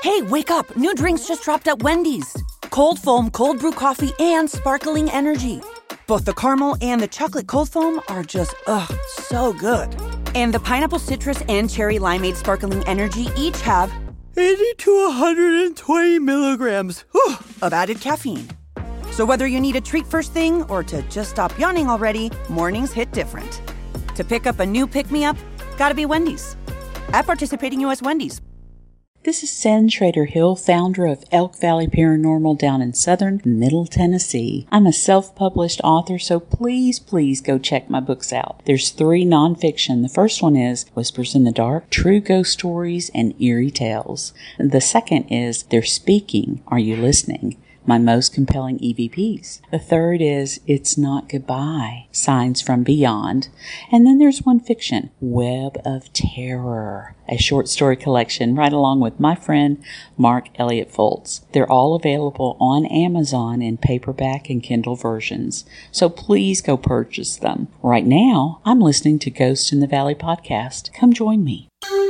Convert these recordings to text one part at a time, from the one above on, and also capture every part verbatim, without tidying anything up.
Hey, wake up. New drinks just dropped at Wendy's. Cold foam, cold brew coffee, and sparkling energy. Both the caramel and the chocolate cold foam are just, ugh, so good. And the pineapple citrus and cherry limeade sparkling energy each have eighty to one hundred twenty milligrams whew, of added caffeine. So whether you need a treat first thing or to just stop yawning already, mornings hit different. To pick up a new pick-me-up, gotta be Wendy's. At participating U S Wendy's. This is Sen Schrader Hill, founder of Elk Valley Paranormal down in southern Middle Tennessee. I'm a self-published author, so please, please go check my books out. There's three nonfiction. The first one is Whispers in the Dark, True Ghost Stories, and Eerie Tales. The second is They're Speaking, Are You Listening? My most compelling E V Ps. The third is It's Not Goodbye, Signs from Beyond. And then there's one fiction, Web of Terror, a short story collection right along with my friend Mark Elliott Foltz. They're all available on Amazon in paperback and Kindle versions, so please go purchase them. Right now, I'm listening to Ghost in the Valley podcast. Come join me.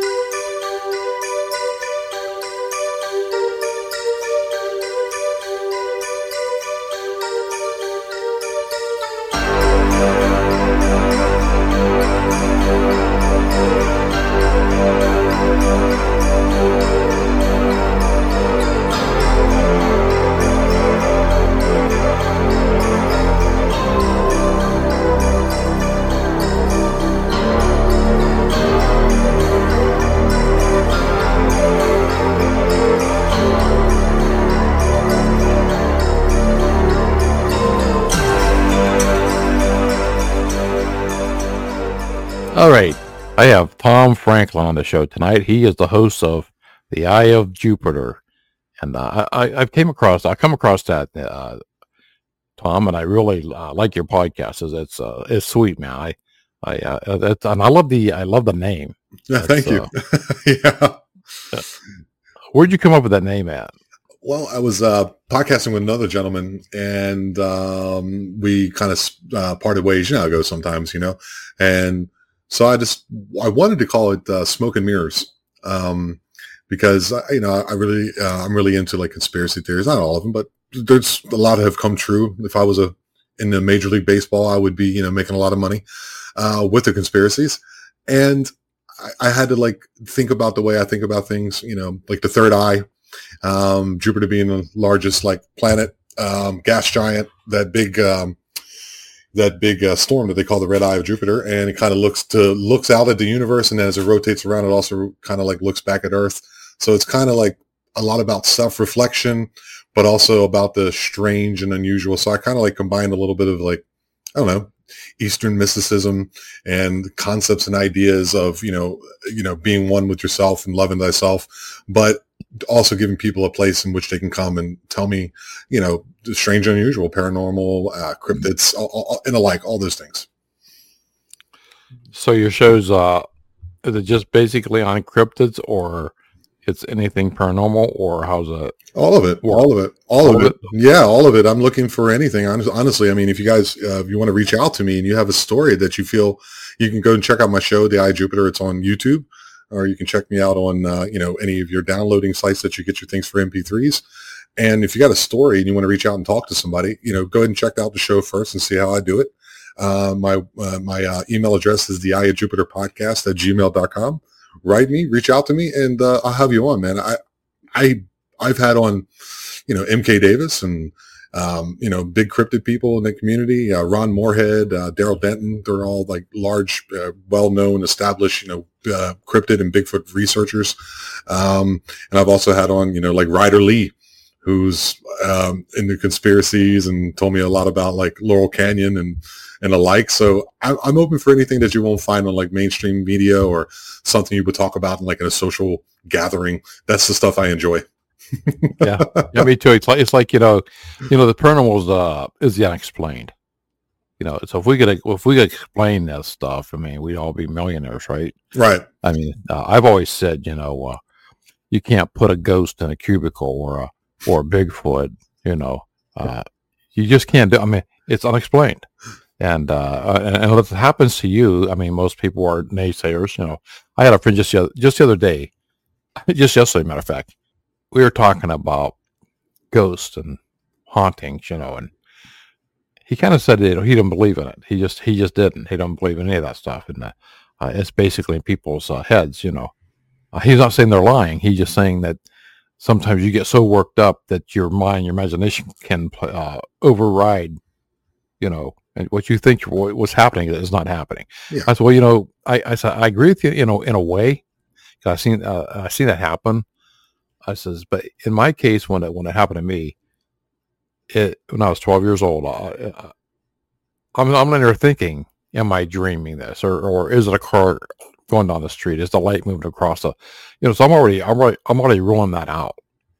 All right, I have Tom Franklin on the show tonight. He is the host of The Eye of Jupiter, and uh, I, I came across, I come across that, uh, Tom, and I really uh, like your podcast. It's it's, uh, it's sweet, man. I I uh, that's, and I love the I love the name. Yeah, thank you. Uh, yeah. Where'd you come up with that name at? Well, I was uh, podcasting with another gentleman, and um, we kind of uh, parted ways. You know how it goes sometimes, you know, and so I just, I wanted to call it uh, Smoke and Mirrors, um, because, you know, I really, uh, I'm really into like conspiracy theories, not all of them, but there's a lot that have come true. If I was a, in the Major League Baseball, I would be, you know, making a lot of money, uh, with the conspiracies. And I, I had to like think about the way I think about things, you know, like the third eye, um, Jupiter being the largest like planet, um, gas giant, that big, um, that big uh, storm that they call the red eye of Jupiter, and it kind of looks to looks out at the universe, and then as it rotates around, it also kind of like looks back at Earth. So it's kind of like a lot about self-reflection, but also about the strange and unusual. So I kind of like combined a little bit of like, I don't know, Eastern mysticism and concepts and ideas of, you know, you know, being one with yourself and loving thyself, but also giving people a place in which they can come and tell me, you know, the strange, unusual, paranormal, uh, cryptids, all, all, and alike, all those things. So your show's, uh, is it just basically on cryptids, or it's anything paranormal, or how's it? All of it, all of it, all, all of it. it. Yeah, all of it. I'm looking for anything. Honestly, I mean, if you guys, uh, if you want to reach out to me and you have a story that you feel, you can go and check out my show, The Eye of Jupiter. It's on YouTube, or you can check me out on, uh, you know, any of your downloading sites that you get your things for M P threes. And if you got a story and you want to reach out and talk to somebody, you know, go ahead and check out the show first and see how I do it. Uh, my uh, my uh, email address is the Eye of Jupiter podcast at gmail dot com. Write me, reach out to me, and uh, I'll have you on, man. I I I've had on, you know, M K Davis and um, you know, big cryptid people in the community, uh, Ron Moorhead, uh, Daryl Denton. They're all like large, uh, well-known, established, you know, uh, cryptid and Bigfoot researchers. Um, and I've also had on, you know, like Ryder Lee, who's um, into conspiracies and told me a lot about like Laurel Canyon and, and the like. So I, I'm open for anything that you won't find on like mainstream media or something you would talk about in like in a social gathering. That's the stuff I enjoy. yeah. yeah, me too. It's like, it's like, you know, you know, the paranormal is, uh, is the unexplained. You know, so if we could, if we could explain that stuff, I mean, we'd all be millionaires, right? Right. I mean, uh, I've always said, you know, uh, you can't put a ghost in a cubicle or a, or a Bigfoot, you know, uh, you just can't do, I mean, it's unexplained. And, uh, and, and if it happens to you, I mean, most people are naysayers, you know. I had a friend just, the other, just the other day, just yesterday, matter of fact, we were talking about ghosts and hauntings, you know, and he kind of said that he didn't believe in it. He just he just didn't. He don't believe in any of that stuff, and uh, uh, it's basically in people's uh, heads, you know. Uh, he's not saying they're lying. He's just saying that sometimes you get so worked up that your mind, your imagination can uh, override, you know, and what you think what's happening is not happening. Yeah. I said, well, you know, I I, said, I agree with you, you know, in a way. I seen uh, I seen that happen. I says, but in my case, when it when it happened to me, it when I was twelve years old, uh, I'm I'm in there thinking, am I dreaming this, or or is it a car going down the street? Is the light moving across the, you know? So I'm already I'm already I'm already ruling that out.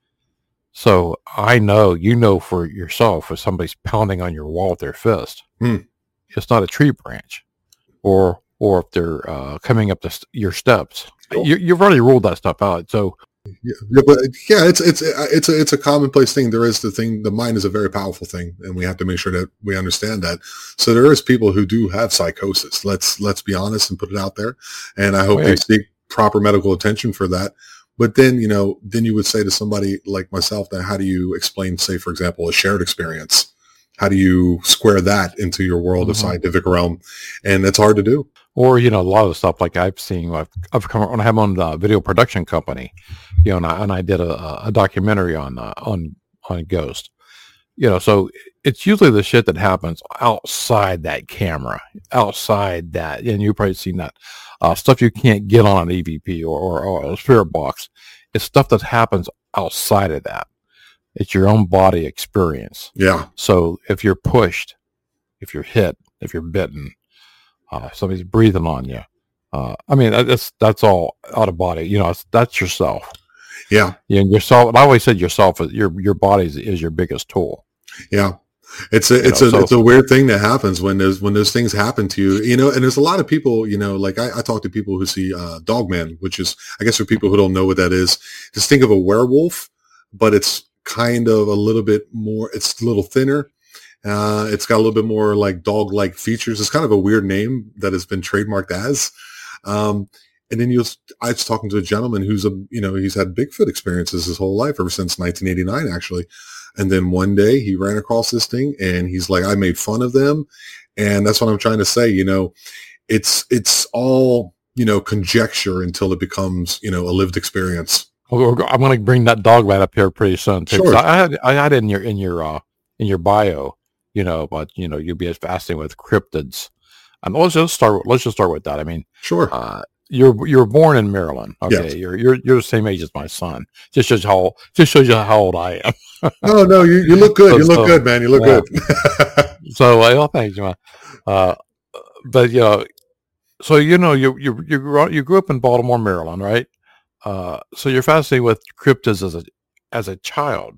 So I know, you know, for yourself, if somebody's pounding on your wall with their fist, hmm. it's not a tree branch, or or if they're uh, coming up the st- your steps. Cool. You, you've already ruled that stuff out. So yeah, yeah, but yeah, it's it's it's a it's a commonplace thing. There is the thing. The mind is a very powerful thing, and we have to make sure that we understand that. So there is people who do have psychosis. Let's let's be honest and put it out there. And I hope Wait. they seek proper medical attention for that. But then, you know, then you would say to somebody like myself, that how do you explain, say, for example, a shared experience? How do you square that into your world mm-hmm. of scientific realm? And it's hard to do. Or, you know, a lot of the stuff like I've seen, I've, I've come when I have on a video production company, you know, and I, and I did a, a documentary on, uh, on, on Ghost, you know, so it's usually the shit that happens outside that camera, outside that, and you've probably seen that, uh, stuff you can't get on an E V P or, or, or a spirit box. It's stuff that happens outside of that. It's your own body experience. Yeah. So if you're pushed, if you're hit, if you're bitten, Uh, somebody's breathing on you. Uh, I mean, that's that's all out of body. You know, it's, that's yourself. Yeah. Yeah, and yourself. And I always said yourself. Your your body is, is your biggest tool. Yeah, it's a it's you know, a so, it's a weird thing that happens when those when those things happen to you. You know, and there's a lot of people. You know, like I, I talk to people who see uh, Dogman, which is, I guess, for people who don't know what that is, just think of a werewolf, but it's kind of a little bit more. It's a little thinner. Uh, it's got a little bit more like dog-like features. It's kind of a weird name that has been trademarked as. Um, and then you'll, I was talking to a gentleman who's a, you know, he's had Bigfoot experiences his whole life, ever since nineteen eighty-nine, actually. And then one day he ran across this thing and he's like, I made fun of them. And that's what I'm trying to say. You know, it's, it's all, you know, conjecture until it becomes, you know, a lived experience. I'm going to bring that dog right up here pretty soon too. Sure. I had, I had in your, in your, uh, in your bio, you know, but you know, you'd be fascinated with cryptids. And let's just start. Let's just start with that. I mean, sure. Uh, you're you're born in Maryland. Okay, yes. you're you're you're the same age as my son. Just shows how just shows you how old I am. no, no, you, you look good. So, you look so, good, man. You look yeah. good. so, well, thanks, man. Uh, but you know, so you know, you you you grew you grew up in Baltimore, Maryland, right? Uh, so you're fascinated with cryptids as a as a child.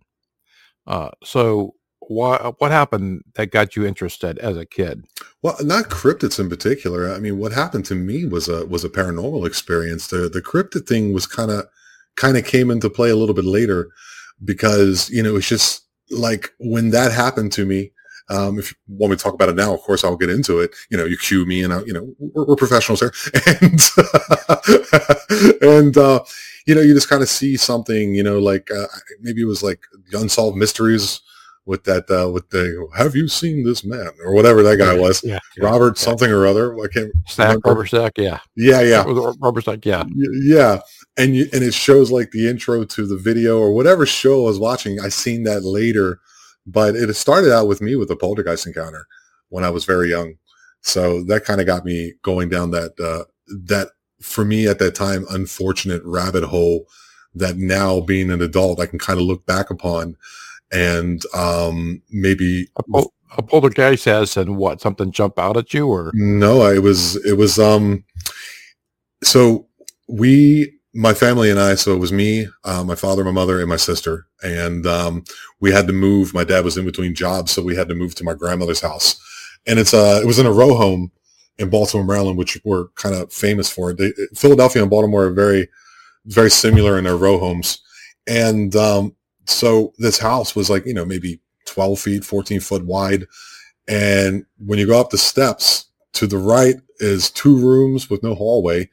Uh, so. Why, what happened that got you interested as a kid? Well, not cryptids in particular. I mean, what happened to me was a was a paranormal experience. The the cryptid thing was kind of kind of came into play a little bit later, because you know it's just like when that happened to me. Um, if you want me to talk about it now, of course I'll get into it. You know, you cue me, and I, you know we're, we're professionals here, and and uh, you know you just kind of see something. You know, like uh, maybe it was like the Unsolved Mysteries. With that, uh, with the, have you seen this man or whatever that guy was, yeah, yeah, Robert yeah. something or other. I can't Stack, rubber stack, yeah, yeah, yeah, rubber stack, yeah, yeah. And you, and it shows like the intro to the video or whatever show I was watching. I seen that later, but it started out with me with a poltergeist encounter when I was very young. So that kind of got me going down that uh, that for me at that time unfortunate rabbit hole that now being an adult I can kind of look back upon. And um, maybe a, pol- a poltergeist has, and what, something jump out at you, or no? It was it was um. So we, my family and I, so it was me, uh, my father, my mother, and my sister, and um, we had to move. My dad was in between jobs, so we had to move to my grandmother's house, and it's uh it was in a row home in Baltimore, Maryland, which we're kind of famous for. They, Philadelphia and Baltimore are very very similar in their row homes, and um. So this house was like, you know, maybe twelve feet, fourteen foot wide. And when you go up the steps, to the right is two rooms with no hallway.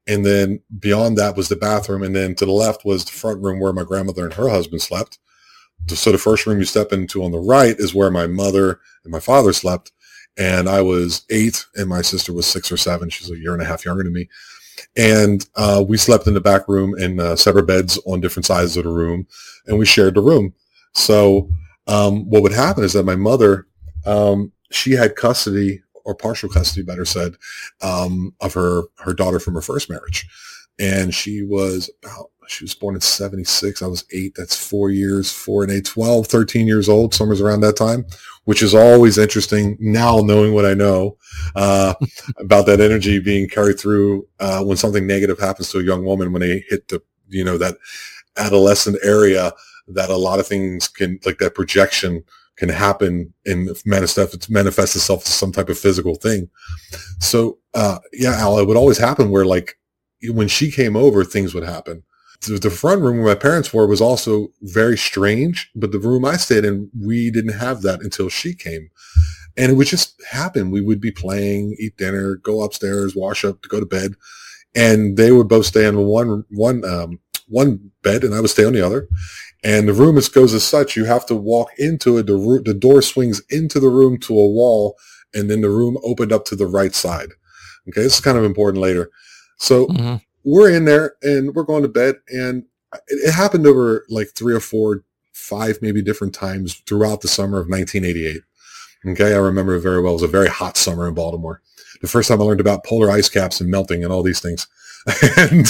And then beyond that was the bathroom. And then to the left was the front room where my grandmother and her husband slept. So the first room you step into on the right is where my mother and my father slept. And I was eight and my sister was six or seven. She's a year and a half younger than me. And uh, we slept in the back room in uh, separate beds on different sides of the room. And we shared the room. So um, what would happen is that my mother, um, she had custody or partial custody, better said, um, of her, her daughter from her first marriage. And she was about, she was born in seventy-six. I was eight. That's four years, four and eight, twelve, thirteen years old, somewhere around that time, which is always interesting now knowing what I know, uh, about that energy being carried through, uh, when something negative happens to a young woman, when they hit the, you know, that adolescent area, that a lot of things can, like that projection can happen and manifest, manifest itself as some type of physical thing. So, uh, yeah, Al, it would always happen where like when she came over, things would happen. The front room where my parents were was also very strange, but the room I stayed in, we didn't have that until she came. And it would just happen. We would be playing, eat dinner, go upstairs, wash up, go to bed. And they would both stay on one, one, um, one bed and I would stay on the other. And the room is, goes as such, you have to walk into it. The, ro- the door swings into the room to a wall, and then the room opened up to the right side. Okay, this is kind of important later. So mm-hmm. we're in there, and we're going to bed, and it, it happened over like three or four, five maybe different times throughout the summer of nineteen eighty-eight. Okay, I remember it very well. It was a very hot summer in Baltimore. The first time I learned about polar ice caps and melting and all these things. and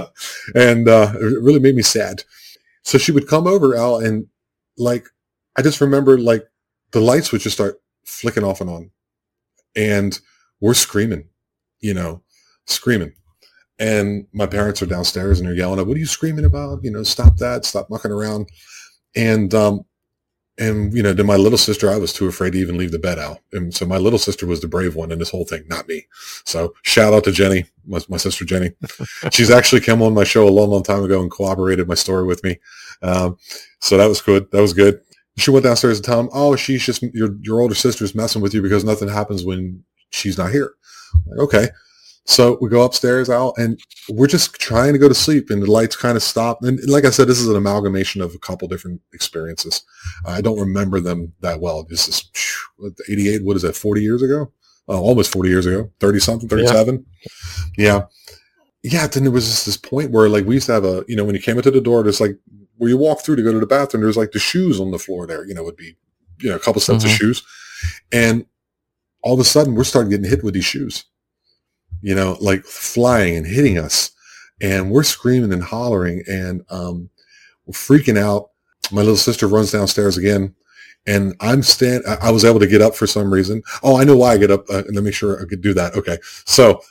and uh, it really made me sad. So she would come over, Al, and like, I just remember like the lights would just start flicking off and on, and we're screaming, you know, screaming. And my parents are downstairs and they're yelling, "What are you screaming about? You know, stop that, stop mucking around." And, um, and, you know, to my little sister, I was too afraid to even leave the bed out. And so my little sister was the brave one in this whole thing, not me. So shout out to Jenny, my, my sister Jenny. She's actually come on my show a long, long time ago and corroborated my story with me. Um, so that was good. That was good. She went downstairs and told him, "Oh, she's just, your, your older sister's messing with you because nothing happens when she's not here." Like, okay. So we go upstairs, Al, and we're just trying to go to sleep, and the lights kind of stop. And like I said, this is an amalgamation of a couple different experiences. I don't remember them that well. This is eighty-eight. What is that? forty years ago? Oh, almost forty years ago. thirty something, thirty-seven. Yeah. yeah. Yeah. Then there was just this point where like we used to have a, you know, when you came into the door, there's like where you walk through to go to the bathroom, there's like the shoes on the floor there, you know, would be, you know, a couple sets mm-hmm. of shoes. And all of a sudden we're starting getting hit with these shoes. You know, like flying and hitting us, and we're screaming and hollering, and um, we're freaking out. My little sister runs downstairs again, and I'm stand. I was able to get up for some reason. Oh, I know why I get up. Uh, let me make sure I could do that. Okay, so,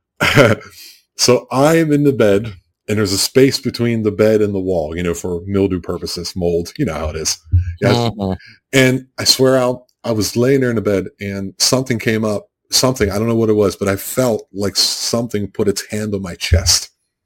so I am in the bed, and there's a space between the bed and the wall. You know, for mildew purposes, mold. You know how it is. Yeah. Uh-huh. And I swear out, I was laying there in the bed, and something came up. Something, I don't know what it was, but I felt like something put its hand on my chest.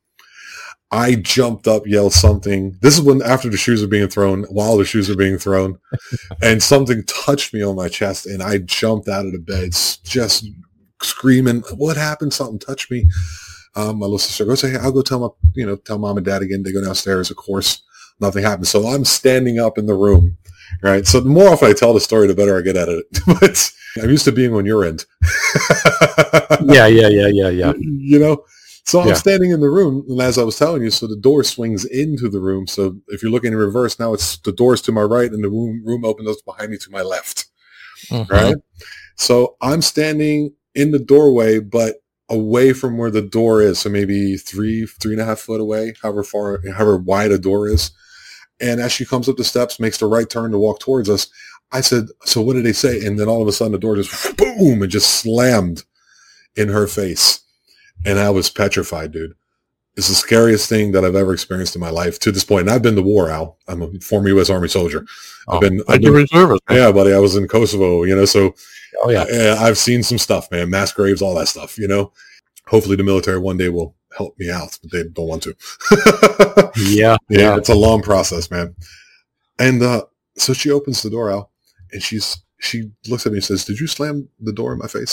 I jumped up, yelled something. This is when, after the shoes are being thrown, while the shoes are being thrown, and something touched me on my chest, and I jumped out of the bed, just screaming, "What happened? Something touched me." Um, my little sister goes, "Hey, I'll go tell my, you know, tell mom and dad again." They go downstairs. Of course, nothing happened. So I'm standing up in the room, right? So the more often I tell the story, the better I get at it. But I'm used to being on your end. yeah, yeah, yeah, yeah, yeah. You know, so I'm yeah. standing in the room, and as I was telling you, so the door swings into the room. So if you're looking in reverse, now it's the door's to my right, and the room room opens up behind me to my left. Mm-hmm. Right. So I'm standing in the doorway, but away from where the door is. So maybe three, three and a half foot away, however far, however wide a door is. And as she comes up the steps, makes the right turn to walk towards us, I said, "So what did they say?" And then all of a sudden the door just boom and just slammed in her face. And I was petrified, dude. It's the scariest thing that I've ever experienced in my life to this point. And I've been to war, Al. I'm a former U S Army soldier. Oh, I've been, I've been reservist. Yeah, buddy. I was in Kosovo, you know, so oh, yeah. I, I've seen some stuff, man. Mass graves, all that stuff, you know. Hopefully the military one day will help me out, but they don't want to. yeah, yeah. Yeah. It's a long process, man. And uh, so she opens the door, Al. And she's she looks at me and says, "Did you slam the door in my face?"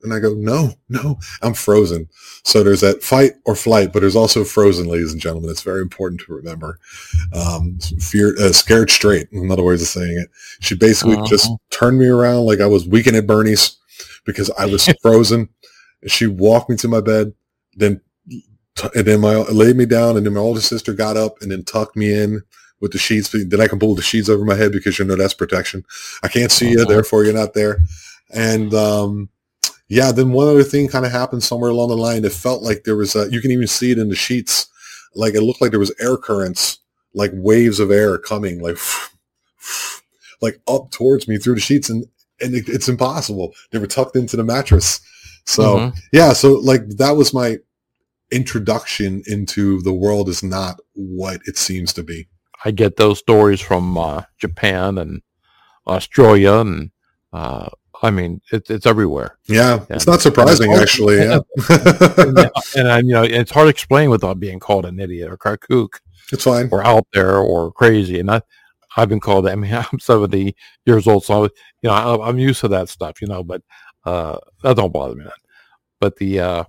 And I go, no, no, I'm frozen. So there's that fight or flight, but there's also frozen, ladies and gentlemen. It's very important to remember. Um, fear, uh, scared straight, another way of saying it. She basically uh-huh. just turned me around like I was Weekend at Bernie's because I was frozen. She walked me to my bed, then and then my laid me down, and then my older sister got up and then tucked me in with the sheets. Then I can pull the sheets over my head because you know that's protection. I can't see uh-huh. you, therefore you're not there. And um, yeah, then one other thing kind of happened somewhere along the line. It felt like there was a, you can even see it in the sheets. Like it looked like there was air currents, like waves of air coming, like like up towards me through the sheets, and and it, it's impossible. They were tucked into the mattress. So mm-hmm. yeah, so like that was my introduction into the world is not what it seems to be. I get those stories from uh, Japan and Australia, and uh, I mean it's it's everywhere. Yeah, and, it's not surprising it's actually. Yeah, and, and, and you know it's hard to explain without being called an idiot or a kook. It's fine. Or out there or crazy, and I I've been called. I mean, I'm seventy years old, so you know I, I'm used to that stuff. You know, but uh, that don't bother me. But the uh,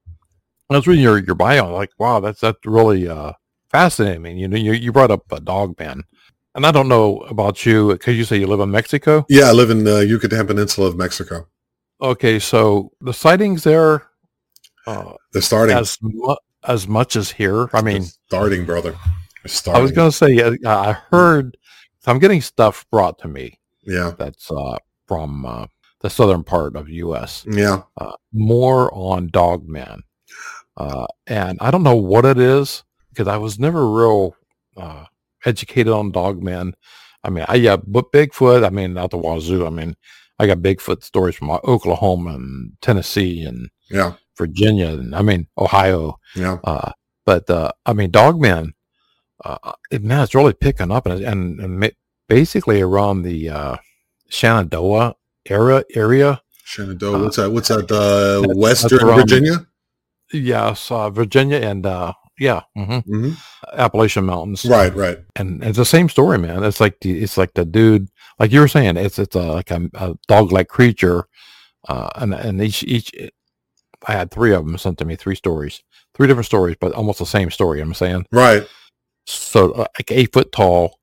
I was reading your, your bio, like, wow, that's that's really uh, fascinating. I mean, you know, you, you brought up a dog man, and I don't know about you because you say you live in Mexico. Yeah, I live in the Yucatan Peninsula of Mexico. Okay, so the sightings there, uh, they're starting as mu- as much as here. I mean, they're starting, brother. They're starting. I was going to say, uh, I heard I'm getting stuff brought to me. Yeah, that's uh, from uh, the southern part of the U S. Yeah, uh, more on dog man. Uh, and I don't know what it is because I was never real uh, educated on dogmen. I mean, I yeah, but Bigfoot. I mean, out the wazoo. I mean, I got Bigfoot stories from Oklahoma and Tennessee and yeah, Virginia, and I mean Ohio. Yeah, uh, but uh, I mean, dogmen. Uh, it, man, it's really picking up, and and, and basically around the uh, Shenandoah area area. Shenandoah. What's that? What's that? Uh, that's, Western that's Virginia. Yes, uh, Virginia and uh, yeah, mm-hmm. Mm-hmm. Appalachian Mountains. Right, right. And it's the same story, man. It's like the, it's like the dude, like you were saying, it's it's a, like a, a dog-like creature, uh, and and each each, I had three of them sent to me, three stories, three different stories, but almost the same story. I'm saying, right. So uh, like eight foot tall,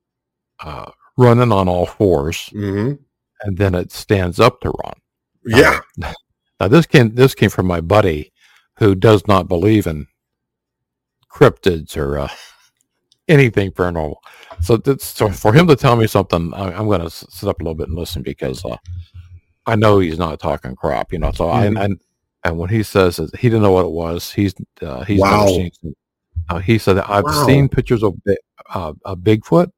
uh, running on all fours, mm-hmm. and then it stands up to run. Yeah. Now, now this came this came from my buddy, who does not believe in cryptids or uh, anything paranormal. So, that's, so for him to tell me something, I, I'm going to sit up a little bit and listen because uh, I know he's not talking crap, you know. So mm-hmm. I and and when he says that he didn't know what it was, he's uh, he's wow. never seen. Uh, he said that I've wow. seen pictures of uh, a Bigfoot.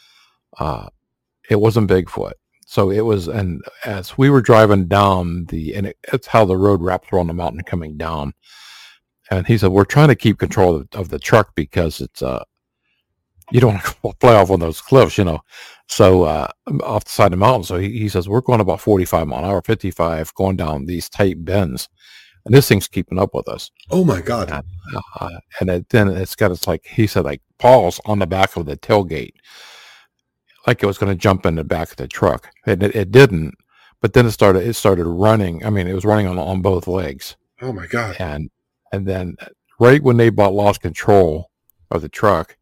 Uh, it wasn't Bigfoot. So it was, and as we were driving down the, and it, it's how the road wraps around the mountain coming down. And he said, we're trying to keep control of, of the truck because it's, uh, you don't want to fly off one of those cliffs, you know. So uh, off the side of the mountain. So he, he says, we're going about forty-five mile an hour, fifty-five, going down these tight bends. And this thing's keeping up with us. Oh my God. And, uh, and it, then it's got, it's like, he said, like paws on the back of the tailgate. Like it was going to jump in the back of the truck. It, it, it didn't, but then it started, it started running. I mean, it was running on, on both legs. Oh my God. And, and then right when they bought lost control of the truck,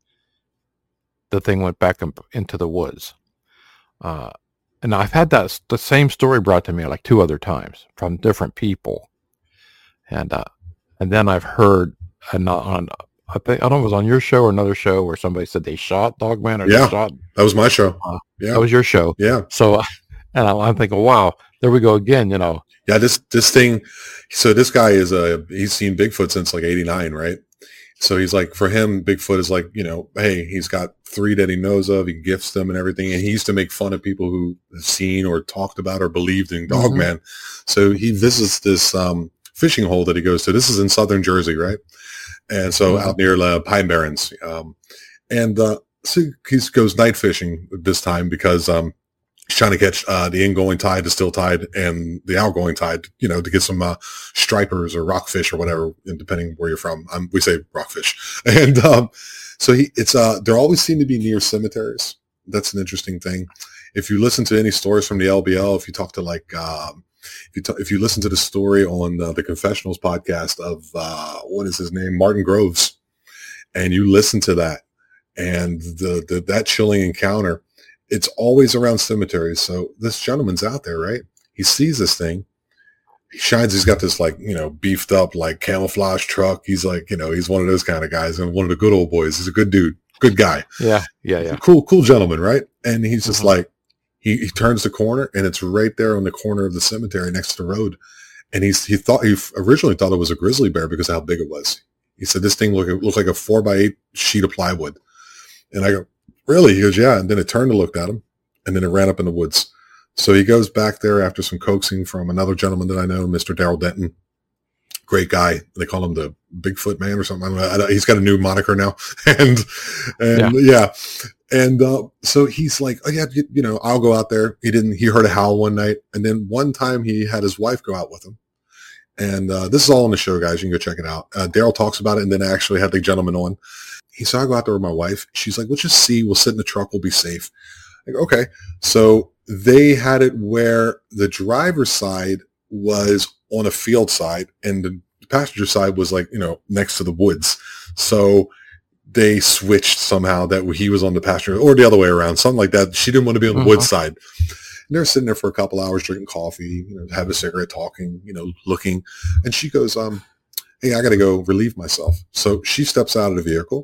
the thing went back up into the woods. Uh, and I've had that, the same story brought to me like two other times from different people. And, uh, and then I've heard on, on I think, I don't know if it was on your show or another show where somebody said they shot Dogman or yeah, they shot. That was my show. Uh, yeah. That was your show. Yeah. So, and I'm thinking, wow, there we go again, you know. Yeah, this, this thing, so this guy is a, he's seen Bigfoot since like eighty-nine, right? So he's like, for him, Bigfoot is like, you know, hey, he's got three that he knows of, he gifts them and everything. And he used to make fun of people who have seen or talked about or believed in Dogman. Mm-hmm. So he visits this um, fishing hole that he goes to. This is in southern Jersey, right? And so mm-hmm. out near uh, Pine Barrens. Um, and uh, so he goes night fishing this time because um, he's trying to catch uh, the ingoing tide, the still tide, and the outgoing tide, you know, to get some uh, stripers or rockfish or whatever, depending where you're from. Um, we say rockfish. And um, so he, it's uh, there always seem to be near cemeteries. That's an interesting thing. If you listen to any stories from the L B L, if you talk to like um, if you t- if you listen to the story on uh, the Confessionals podcast of uh, what is his name, Martin Groves, and you listen to that and the, the that chilling encounter, it's always around cemeteries. So this gentleman's out there, right? He sees this thing. He shines. He's got this like, you know, beefed up like camouflage truck. He's like, you know, he's one of those kind of guys and one of the good old boys. He's a good dude, good guy. Yeah. Yeah. Yeah. Cool, cool gentleman. Right. And he's just Mm-hmm. like, he, he turns the corner and it's right there on the corner of the cemetery next to the road. And he's, he thought, he originally thought it was a grizzly bear because of how big it was. He said, this thing looked, looked like a four by eight sheet of plywood. And I go, really? He goes, yeah. And then it turned and looked at him and then it ran up in the woods. So he goes back there after some coaxing from another gentleman that I know, Mister Daryl Denton. Great guy. They call him the Bigfoot man or something. I don't know. I don't, he's got a new moniker now. and, and yeah. yeah. And, uh, so he's like, oh yeah, you, you know, I'll go out there. He didn't, he heard a howl one night. And then one time he had his wife go out with him. And, uh, this is all on the show, guys. You can go check it out. Uh, Daryl talks about it and then I actually had the gentleman on. He said, I'll go out there with my wife. She's like, we'll just see. We'll sit in the truck. We'll be safe. I go, okay. So they had it where the driver's side was on a field side and the passenger side was like, you know, next to the woods. So they switched somehow that he was on the passenger or the other way around, something like that. She didn't want to be on the uh-huh. woods side. And they're sitting there for a couple hours drinking coffee, you know, have a cigarette, talking, you know, looking. And she goes, um, hey, I got to go relieve myself. So she steps out of the vehicle.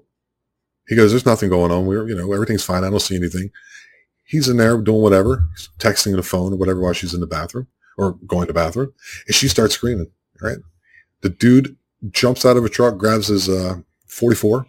He goes, there's nothing going on. We're, you know, everything's fine. I don't see anything. He's in there doing whatever, texting on the phone or whatever while she's in the bathroom or going to the bathroom. And she starts screaming, right? The dude jumps out of a truck, grabs his uh, forty-four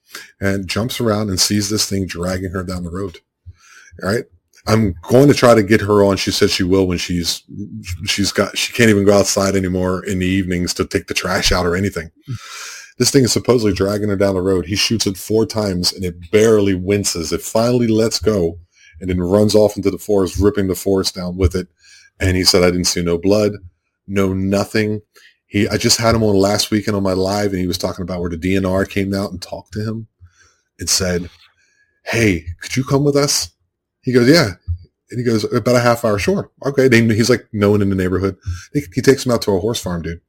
and jumps around and sees this thing dragging her down the road. All right. I'm going to try to get her on. She said she will when she's, she's got, she can't even go outside anymore in the evenings to take the trash out or anything. This thing is supposedly dragging her down the road. He shoots it four times and it barely winces. It finally lets go. And then runs off into the forest, ripping the forest down with it. And he said, I didn't see no blood, no nothing. He, I just had him on last weekend on my live, and he was talking about where the D N R came out and talked to him and said, hey, could you come with us? He goes, yeah. And he goes, about a half hour, sure. Okay. They, he's like, no one in the neighborhood. He, he takes him out to a horse farm, dude.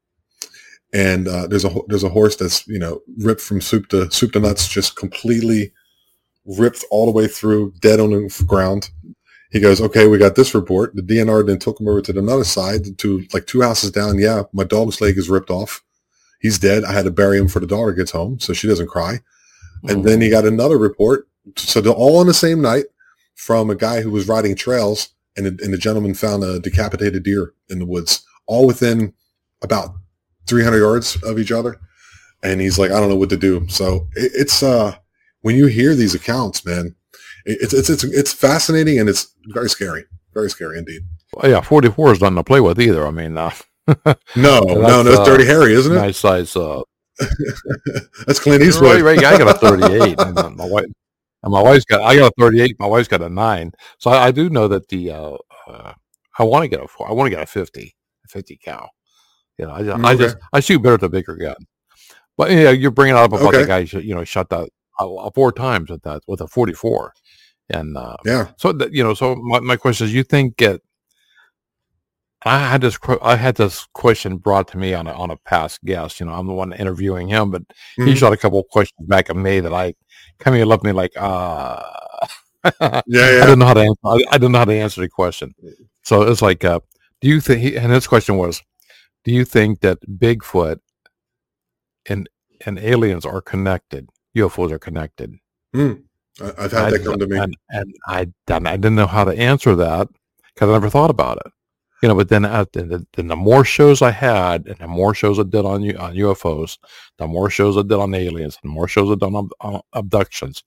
And uh, there's a there's a horse that's, you know, ripped from soup to soup to nuts, just completely ripped all the way through, dead on the ground. He goes, okay, we got this report. The D N R then took him over to another side, to like two houses down. Yeah, my dog's leg is ripped off. He's dead. I had to bury him before the daughter gets home so she doesn't cry. Mm-hmm. And then he got another report. So they're all on the same night from a guy who was riding trails, and, and the gentleman found a decapitated deer in the woods, all within about three hundred yards of each other. And he's like, I don't know what to do. So it, it's, uh, when you hear these accounts, man, it's, it's, it's, it's fascinating and it's very scary, very scary indeed. Well, yeah. forty-four is nothing to play with either. I mean, uh, no, no, no, it's uh, Dirty Harry, isn't it? Nice size. Uh, That's Clint Eastwood. Right, right. I got a thirty-eight and my wife, and my wife's got, I got a thirty-eight. My wife's got a nine. So I, I do know that the, uh, uh I want to get a four. I want to get a fifty, a fifty cal. You know, I, just, okay. I just, I shoot better with a bigger gun. But yeah, you're bringing up about okay. the guy, you know, shot that uh, four times at that with a forty-four. And uh, yeah, so that, you know, so my, my question is, you think it? I had this, I had this question brought to me on a on a past guest. You know, I'm the one interviewing him, but mm-hmm. he shot a couple of questions back at me that I kind of left me like, uh, yeah, yeah, I didn't know how to answer. I, I didn't know how to answer the question. So it's like, uh, do you think? And his question was, do you think that Bigfoot and and aliens are connected? U F Os are connected. Mm. I've had that come to me, and, and I I didn't know how to answer that because I never thought about it. You know, but then, uh, then, then the more shows I had, and the more shows I did on on U F Os, the more shows I did on aliens, the more shows I did on, on abductions,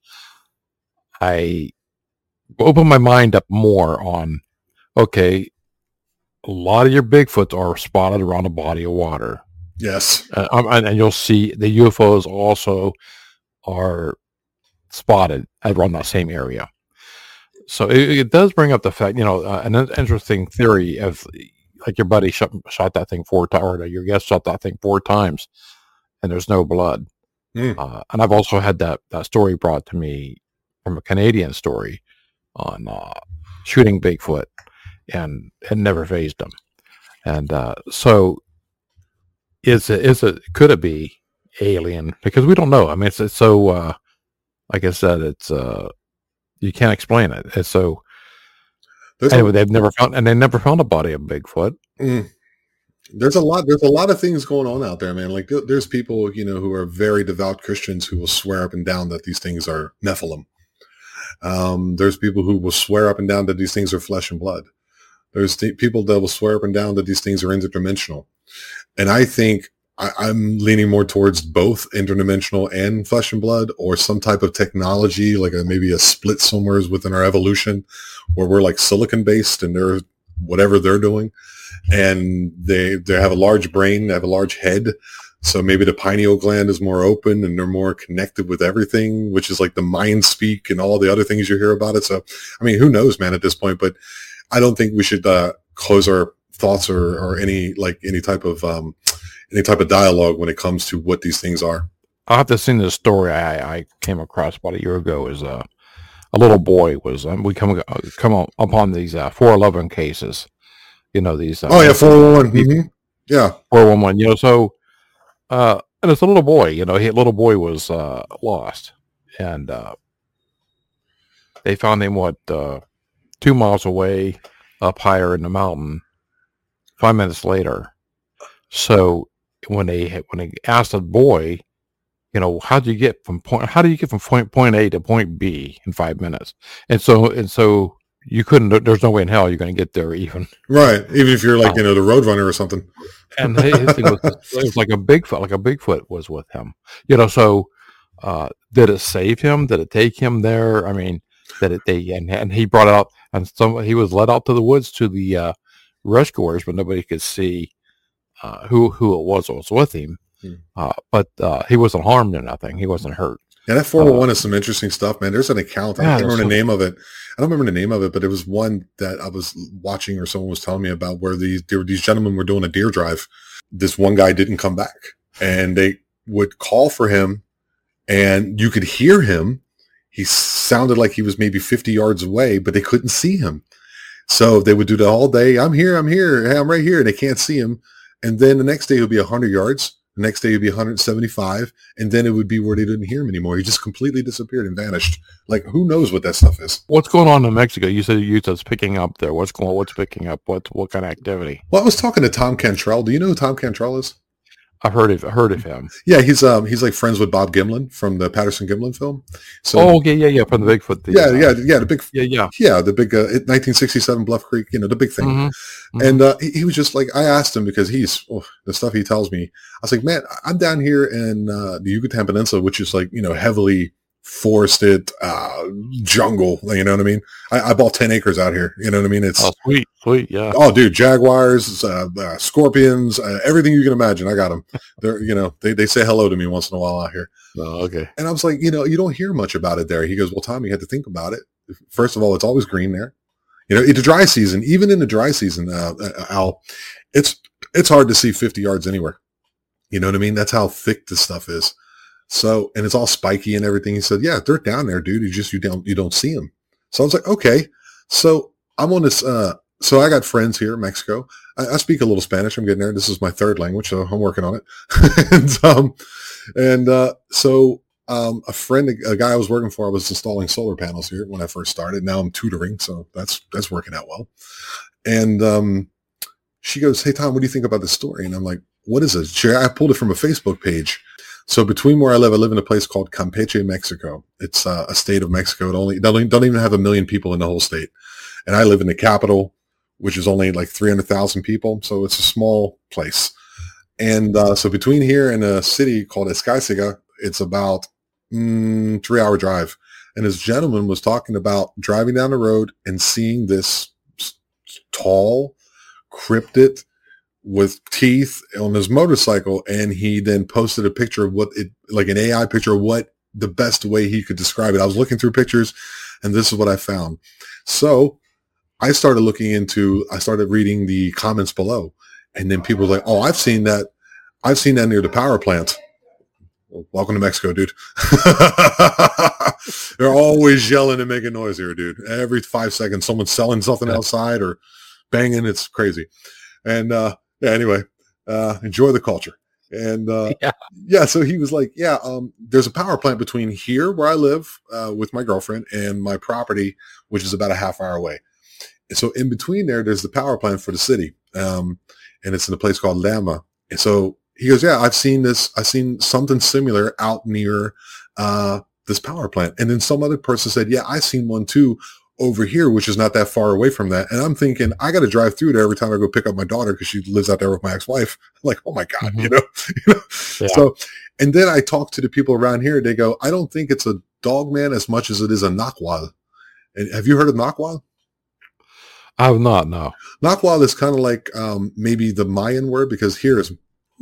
I opened my mind up more on, okay, a lot of your Bigfoots are spotted around a body of water. Yes, uh, and, and you'll see the U F Os also are spotted around that same area. So it, it does bring up the fact, you know, uh, an interesting theory of, like, your buddy shot, shot that thing four times, or your guest shot that thing four times, and there's no blood. Mm. Uh, and I've also had that, that story brought to me from a Canadian story on uh, shooting Bigfoot, and it never phased them. And uh, so, is it, is it, could it be alien? Because we don't know. I mean, it's, it's so, uh, like I said, it's, uh, you can't explain it. And so, There's anyway, a, they've never found, and they never found a body of Bigfoot. mm, there's a lot. There's a lot of things going on out there, man. Like there- there's people, you know, who are very devout Christians who will swear up and down that these things are Nephilim. Um, there's people who will swear up and down that these things are flesh and blood. There's th- people that will swear up and down that these things are interdimensional. And I think I, I'm leaning more towards both interdimensional and flesh and blood, or some type of technology, like a, maybe a split somewhere within our evolution where we're like silicon based and they're whatever they're doing. And they, they have a large brain, they have a large head. So maybe the pineal gland is more open and they're more connected with everything, which is like the mind speak and all the other things you hear about it. So, I mean, who knows, man, at this point, but I don't think we should uh, close our thoughts or, or any, like any type of, um, any type of dialogue when it comes to what these things are. I'll have to send this story I, I came across about a year ago. Is uh, a little boy was, um, we come, uh, come on, upon these uh, four eleven cases, you know, these. Uh, Oh yeah. four one one. Mm-hmm. Yeah. four one one, you know, so, uh, and it's a little boy, you know, he little boy was, uh, lost, and, uh, they found him, what, uh, two miles away up higher in the mountain, five minutes later. So when they, when they asked the boy, you know, how do you get from point, how do you get from point, point A to point B in five minutes? And so, and so you couldn't, there's no way in hell you're going to get there even. Right. Even if you're like, you know, the Roadrunner or something. And his thing was, it was like a Bigfoot, like a Bigfoot was with him, you know. So, uh, did it save him? Did it take him there? I mean, that it they and, and he brought out, and some he was led out to the woods to the uh, rescuers, but nobody could see uh, who who it was that was with him. Hmm. Uh, but uh, he wasn't harmed or nothing. He wasn't hurt. Yeah, that four one one uh, is some interesting stuff, man. There's an account. I yeah, can't remember so, the name of it. I don't remember the name of it, but it was one that I was watching or someone was telling me about where these there were, these gentlemen were doing a deer drive. This one guy didn't come back, and they would call for him, and you could hear him. He sounded like he was maybe fifty yards away, but they couldn't see him. So they would do that all day. I'm here. I'm here. Hey, I'm right here. And they can't see him. And then the next day he'll be one hundred yards. The next day he'd be one hundred seventy-five. And then it would be where they didn't hear him anymore. He just completely disappeared and vanished. Like, who knows what that stuff is? What's going on in Mexico? You said you said it's picking up there. What's going? What's picking up? What what kind of activity? Well, I was talking to Tom Cantrell. Do you know who Tom Cantrell is? I've heard of heard of him. Yeah, he's um he's like friends with Bob Gimlin from the Patterson Gimlin film. So oh, yeah, yeah, yeah, from the Bigfoot. The, yeah, uh, yeah, yeah, the big yeah, yeah, yeah, the big uh, nineteen sixty-seven Bluff Creek. You know, the big thing. Mm-hmm. Mm-hmm. And uh, he, he was just like, I asked him because he's oh, the stuff he tells me. I was like, man, I'm down here in uh, the Yucatan Peninsula, which is like, you know, heavily forested uh, jungle. You know what I mean? I, I bought ten acres out here. You know what I mean? It's oh, sweet, sweet, yeah. Oh, dude, jaguars, uh, uh, scorpions, uh, everything you can imagine. I got them. They're, you know, they, they say hello to me once in a while out here. Oh, okay. And I was like, you know, you don't hear much about it there. He goes, well, Tom, you had to think about it. First of all, it's always green there. You know, in the dry season, even in the dry season, uh, uh, Al, it's it's hard to see fifty yards anywhere. You know what I mean? That's how thick this stuff is. So, and it's all spiky and everything. He said, yeah, they're down there, dude. You just, you don't, you don't see them. So I was like, okay. So I'm on this, uh, so I got friends here in Mexico. I, I speak a little Spanish. I'm getting there. This is my third language, so I'm working on it. and, um, and, uh, so, um, a friend, a, a guy I was working for, I was installing solar panels here when I first started. Now I'm tutoring. So that's, that's working out well. And, um, she goes, hey, Tom, what do you think about this story? And I'm like, what is it? She, I pulled it from a Facebook page. So between where I live, I live in a place called Campeche, Mexico. It's uh, a state of Mexico. It only don't, don't even have a million people in the whole state. And I live in the capital, which is only like three hundred thousand people. So it's a small place. And uh, so between here and a city called Escáizaga, it's about mm, three hour drive. And this gentleman was talking about driving down the road and seeing this tall cryptid with teeth on his motorcycle, and he then posted a picture of what it, like an A I picture of what the best way he could describe it. I was looking through pictures, and this is what I found. So I started looking into, I started reading the comments below, and then people were like, oh, I've seen that. I've seen that near the power plant. Well, welcome to Mexico, dude. They're always yelling and making noise here, dude. Every five seconds, someone's selling something outside or banging. It's crazy. And uh, yeah, anyway, uh, enjoy the culture. And uh, Yeah. yeah, so he was like, yeah, um, there's a power plant between here where I live uh, with my girlfriend and my property, which is about a half hour away. And so in between there, there's the power plant for the city. Um, and it's in a place called Lama. And so he goes, yeah, I've seen this. I've seen something similar out near uh, this power plant. And then some other person said, yeah, I've seen one too over here, which is not that far away from that. And I'm thinking, I got to drive through there every time I go pick up my daughter because she lives out there with my ex-wife. I'm like, oh my God, mm-hmm. you know? you know? Yeah. So, and then I talk to the people around here. They go, I don't think it's a dog man as much as it is a nahual. And have you heard of nahual? I have not, no. Nahual is kind of like um, maybe the Mayan word, because here is,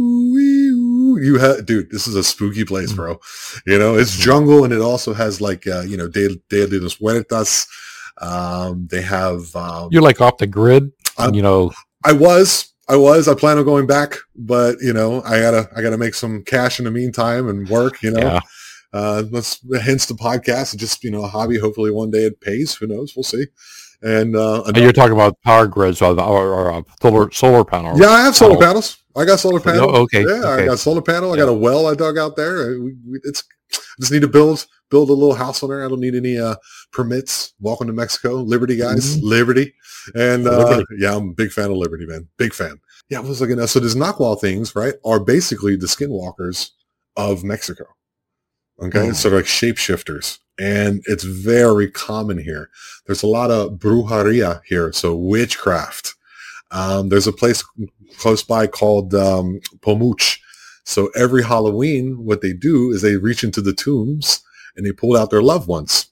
you have, dude, this is a spooky place, bro. You know, it's jungle, and it also has like, uh, you know, Dia, Dia de los Muertos. Um, they have, um, you're like off the grid, I, you know. I was, I was, I plan on going back, but you know, I gotta, I gotta make some cash in the meantime and work, you know, yeah. uh, let's, hence the podcast, just, you know, a hobby. Hopefully one day it pays, who knows, we'll see. And, uh, and you're talking about power grids or, or, or uh, solar, solar panels. Yeah, I have solar panels. I got solar panels. Oh, okay. Yeah, okay. I got solar panel. I got a well I dug out there. We, we, it's, I just need to build, build a little house on there. I don't need any uh, permits. Welcome to Mexico. Liberty, guys. Mm-hmm. Liberty. And uh, Liberty. yeah, I'm a big fan of Liberty, man. Big fan. Yeah, I was looking at, so these Nahual things, right, are basically the skinwalkers of Mexico. Okay. Mm. So they're like shapeshifters. And it's very common here. There's a lot of brujeria here. So witchcraft. Um, there's a place close by called um, Pomuch. So every Halloween, what they do is they reach into the tombs and they pull out their loved ones.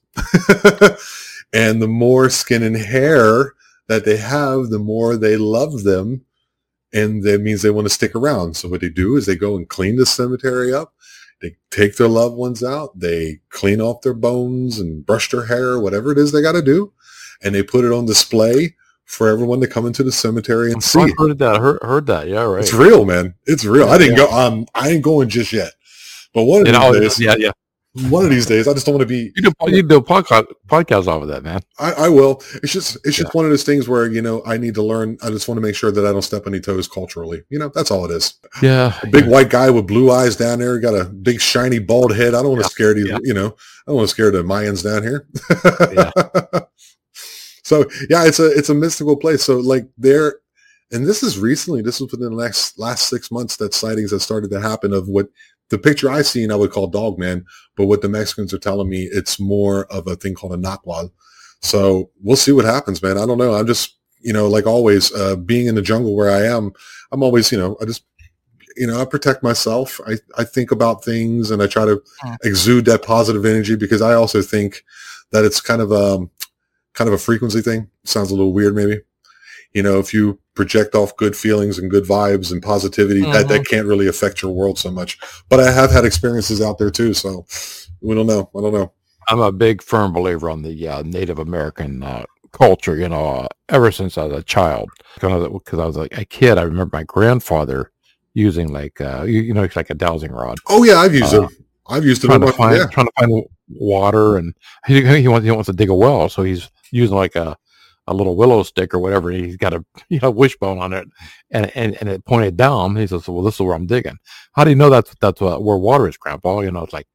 And the more skin and hair that they have, the more they love them. And that means they want to stick around. So what they do is they go and clean the cemetery up. They take their loved ones out. They clean off their bones and brush their hair, whatever it is they got to do. And they put it on display for everyone to come into the cemetery and see. I heard that. Heard, heard that. Yeah, right. It's real, man. It's real. I didn't yeah. go. Um, I ain't going just yet. But one of you these know, days, yeah, yeah. One of these days, I just don't want to be. You do, you do a podcast podcast off of that, man. I, I will. It's just it's just yeah. one of those things where, you know, I need to learn. I just want to make sure that I don't step on any toes culturally. You know, that's all it is. Yeah. A big yeah. white guy with blue eyes down there, got a big shiny bald head. I don't want to yeah. scare these. Yeah. You know, I don't want to scare the Mayans down here. yeah. So yeah, it's a it's a mystical place. So like there, and this is recently. This was within the next last six months that sightings have started to happen of what. The picture I seen, I would call Dogman, but what the Mexicans are telling me, it's more of a thing called a Nahual. So we'll see what happens, man. I don't know. I'm just, you know, like always, uh, being in the jungle where I am, I'm always, you know, I just, you know, I protect myself. I, I think about things and I try to exude that positive energy because I also think that it's kind of a, kind of a frequency thing. Sounds a little weird, maybe. You know, if you project off good feelings and good vibes and positivity, mm-hmm. that, that can't really affect your world so much. But I have had experiences out there too, so we don't know. I don't know. I'm a big firm believer on the uh, Native American uh, culture, you know, uh, ever since I was a child. Because I was like a kid, I remember my grandfather using like, uh, you, you know, it's like a dowsing rod. Oh, yeah, I've used uh, it. I've used it. Trying, to find, yeah. trying to find water, and he, he, wants, he wants to dig a well, so he's using like a a little willow stick or whatever. He's got a you know wishbone on it, and and, and it pointed down. He says, "Well, this is where I'm digging." How do you know that's that's uh, where water is, Grandpa? You know, it's like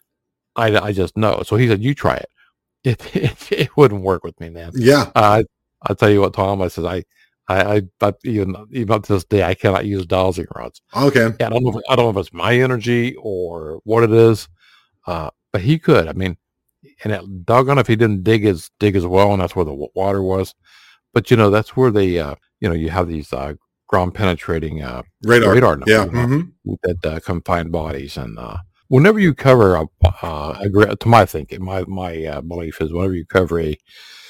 I, I just know. So he said, "You try it." It it, it wouldn't work with me, man. Yeah. Uh, I tell you what, Tom. I said I. I, I, but even even up to this day, I cannot use dowsing rods. Okay. Yeah, I don't know. If, I don't know if it's my energy or what it is, uh, but he could. I mean, and it, doggone if he didn't dig his dig as well, and that's where the water was. But you know, that's where they, uh, you know, you have these uh, ground penetrating uh, radar, radar, yeah, mm-hmm. that uh, confine bodies. And uh, whenever you cover a, uh, a, to my thinking, my my uh, belief is whenever you cover a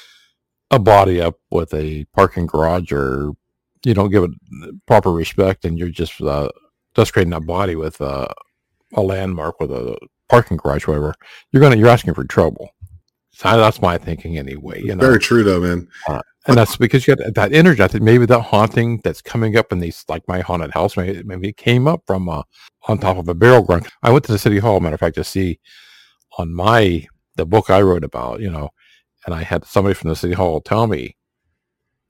a body up with a parking garage, or you don't give it proper respect, and you're just uh, desecrating that body with uh, a landmark with a parking garage, whatever, you're gonna you're asking for trouble. So that's my thinking anyway. You know, very true though, man. Uh, and that's because you got that energy. I think maybe that haunting that's coming up in these, like my haunted house, maybe, maybe it came up from uh, on top of a burial ground. I went to the city hall, matter of fact, to see on my the book I wrote about, you know. And I had somebody from the city hall tell me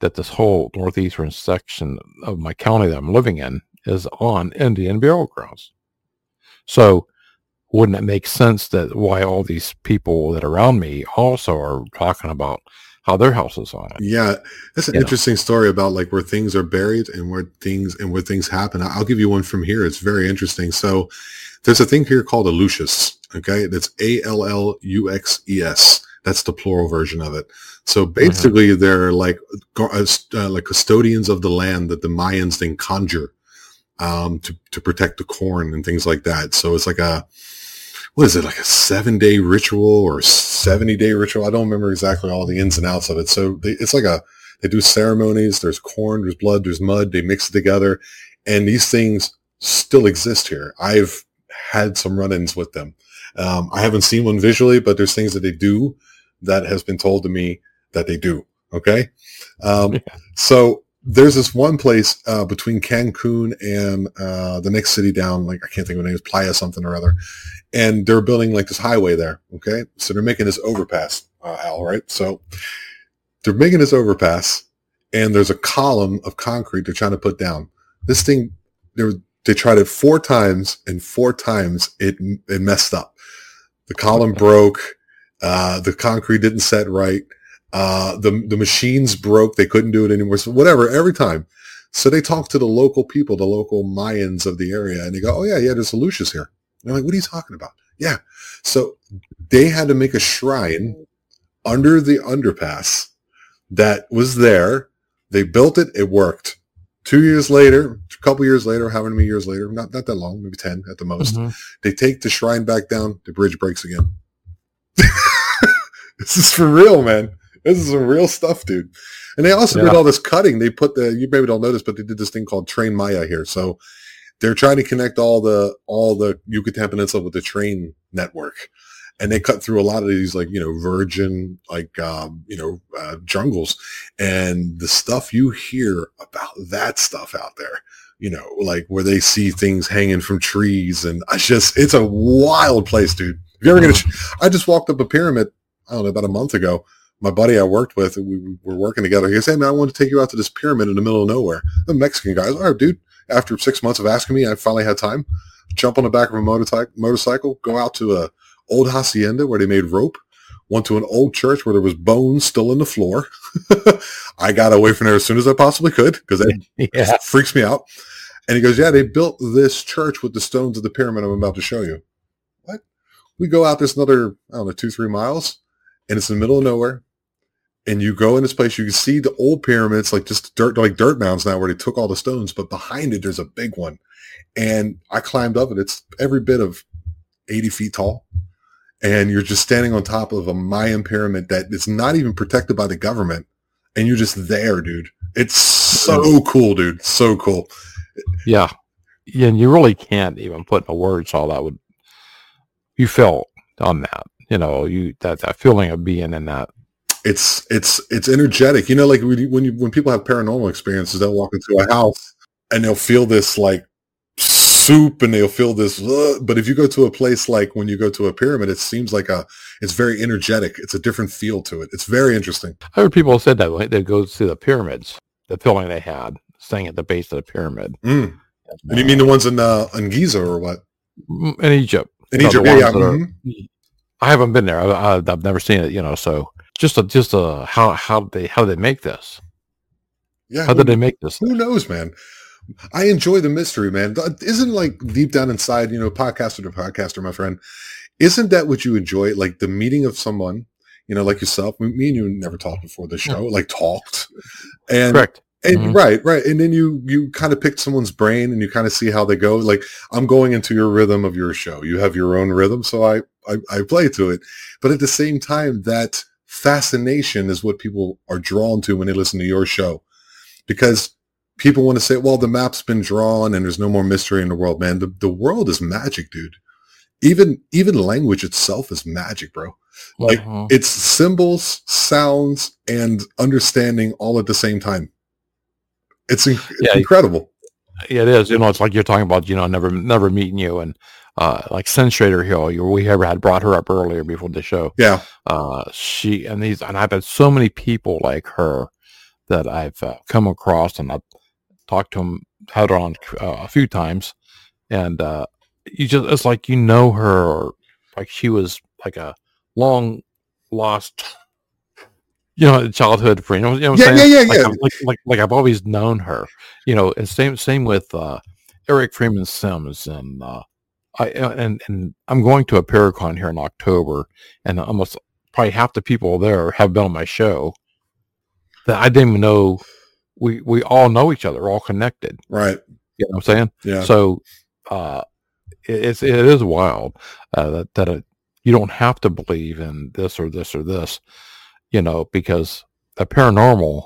that this whole northeastern section of my county that I'm living in is on Indian burial grounds. So wouldn't it make sense that why all these people that are around me also are talking about how their house is on it? Yeah, that's an You know. interesting story about like where things are buried and where things and where things happen. I'll give you one from here. It's very interesting. So there's a thing here called a luxus. Okay, that's A L L U X E S. That's the plural version of it. So basically, mm-hmm. they're like uh, like custodians of the land that the Mayans then conjure um, to to protect the corn and things like that. So it's like a what is it, like a seven day ritual or seventy day ritual? I don't remember exactly all the ins and outs of it. So they, it's like a they do ceremonies. There's corn, there's blood, there's mud. They mix it together, and these things still exist here. I've had some run-ins with them. Um, I haven't seen one visually, but there's things that they do that has been told to me that they do. Okay. Um, yeah. So there's this one place, uh, between Cancun and, uh, the next city down, like, I can't think of the name, it's Playa something or other. And they're building like this highway there. Okay. So they're making this overpass, uh, Al, right? So they're making this overpass and there's a column of concrete they're trying to put down. This thing, they were, they tried it four times and four times it, it messed up. The column broke. Uh, the concrete didn't set right. Uh, the, the machines broke. They couldn't do it anymore. So whatever, every time. So they talked to the local people, the local Mayans of the area, and they go, oh yeah, yeah, there's a luxus here. And they're like, what are you talking about? Yeah. So they had to make a shrine under the underpass that was there. They built it. It worked. Two years later, a couple years later, however many years later, not, not that long, maybe ten at the most, mm-hmm. they take the shrine back down. The bridge breaks again. This is for real, man. This is some real stuff, dude. And they also yeah. did all this cutting. They put the, you maybe don't notice, but they did this thing called Train Maya here. So they're trying to connect all the, all the Yucatan Peninsula with the train network. And they cut through a lot of these, like, you know, virgin, like, um, you know, uh, jungles. And the stuff you hear about that stuff out there, you know, like where they see things hanging from trees. And I just, it's a wild place, dude. If you're ever going to, I just walked up a pyramid, I don't know, about a month ago. My buddy I worked with, we were working together. He goes, hey, man, I want to take you out to this pyramid in the middle of nowhere. The Mexican guys, all right, dude. After six months of asking me, I finally had time. Jump on the back of a motorcycle, motorcycle, go out to a old hacienda where they made rope. Went to an old church where there was bones still in the floor. I got away from there as soon as I possibly could because that yeah. freaks me out. And he goes, yeah, they built this church with the stones of the pyramid I'm about to show you. What? We go out this another, I don't know, two, three miles, and it's in the middle of nowhere. And you go in this place, you can see the old pyramids, like just dirt, like dirt mounds now where they took all the stones, but behind it, there's a big one. And I climbed up it. It's every bit of eighty feet tall. And you're just standing on top of a Mayan pyramid that is not even protected by the government. And you're just there, dude. It's so cool, dude. So cool. Yeah. Yeah. And you really can't even put into words all that would, you felt on that, you know, you, that, that feeling of being in that. It's, it's, it's energetic. You know, like when you, when you, when people have paranormal experiences, they'll walk into a house and they'll feel this like soup and they'll feel this, uh, but if you go to a place like when you go to a pyramid, it seems like a, it's very energetic. It's a different feel to it. It's very interesting. I heard people said that when they go to the pyramids, the feeling they had staying at the base of the pyramid. Mm. And you mean the ones in, uh, in Giza or what? In Egypt. In Egypt, yeah. yeah. Mm-hmm. Are, I haven't been there. I, I, I've never seen it, you know, so just a, just a, how, how they, how did they make this? Yeah. How who, did they make this? Who thing? knows, man? I enjoy the mystery, man. Isn't like deep down inside, you know, podcaster to podcaster, my friend, isn't that what you enjoy? Like the meeting of someone, you know, like yourself, me and you never talked before the show, like talked and, Correct. and mm-hmm. right, right. And then you, you kind of picked someone's brain and you kind of see how they go. Like I'm going into your rhythm of your show. You have your own rhythm. So I, I, I play to it, but at the same time, that fascination is what people are drawn to when they listen to your show, because people want to say, well, the map's been drawn and there's no more mystery in the world, man. The, the world is magic, dude. Even, even language itself is magic, bro. Like uh-huh. it's symbols, sounds, and understanding all at the same time. It's, inc- it's yeah, incredible. Yeah, it is. You know, it's like you're talking about, you know, never, never meeting you. And, uh, like Senstrator Hill, you, we ever had brought her up earlier before the show. Yeah. Uh, she, and these, and I've had so many people like her that I've uh, come across, and I've talked to him, had her on uh, a few times, and uh, you just it's like you know her, or like she was like a long lost, you know, childhood friend. You know, you know what I'm Yeah, saying? yeah, yeah, like, yeah. I've- like like like I've always known her. You know, and same same with uh, Eric Freeman Sims, and uh, I and and I'm going to a Paracon here in October, and almost probably half the people there have been on my show that I didn't even know. We we all know each other. We're all connected. Right. You know what I'm saying? Yeah. So uh, it, it's it is wild uh, that that it, you don't have to believe in this or this or this, you know, because the paranormal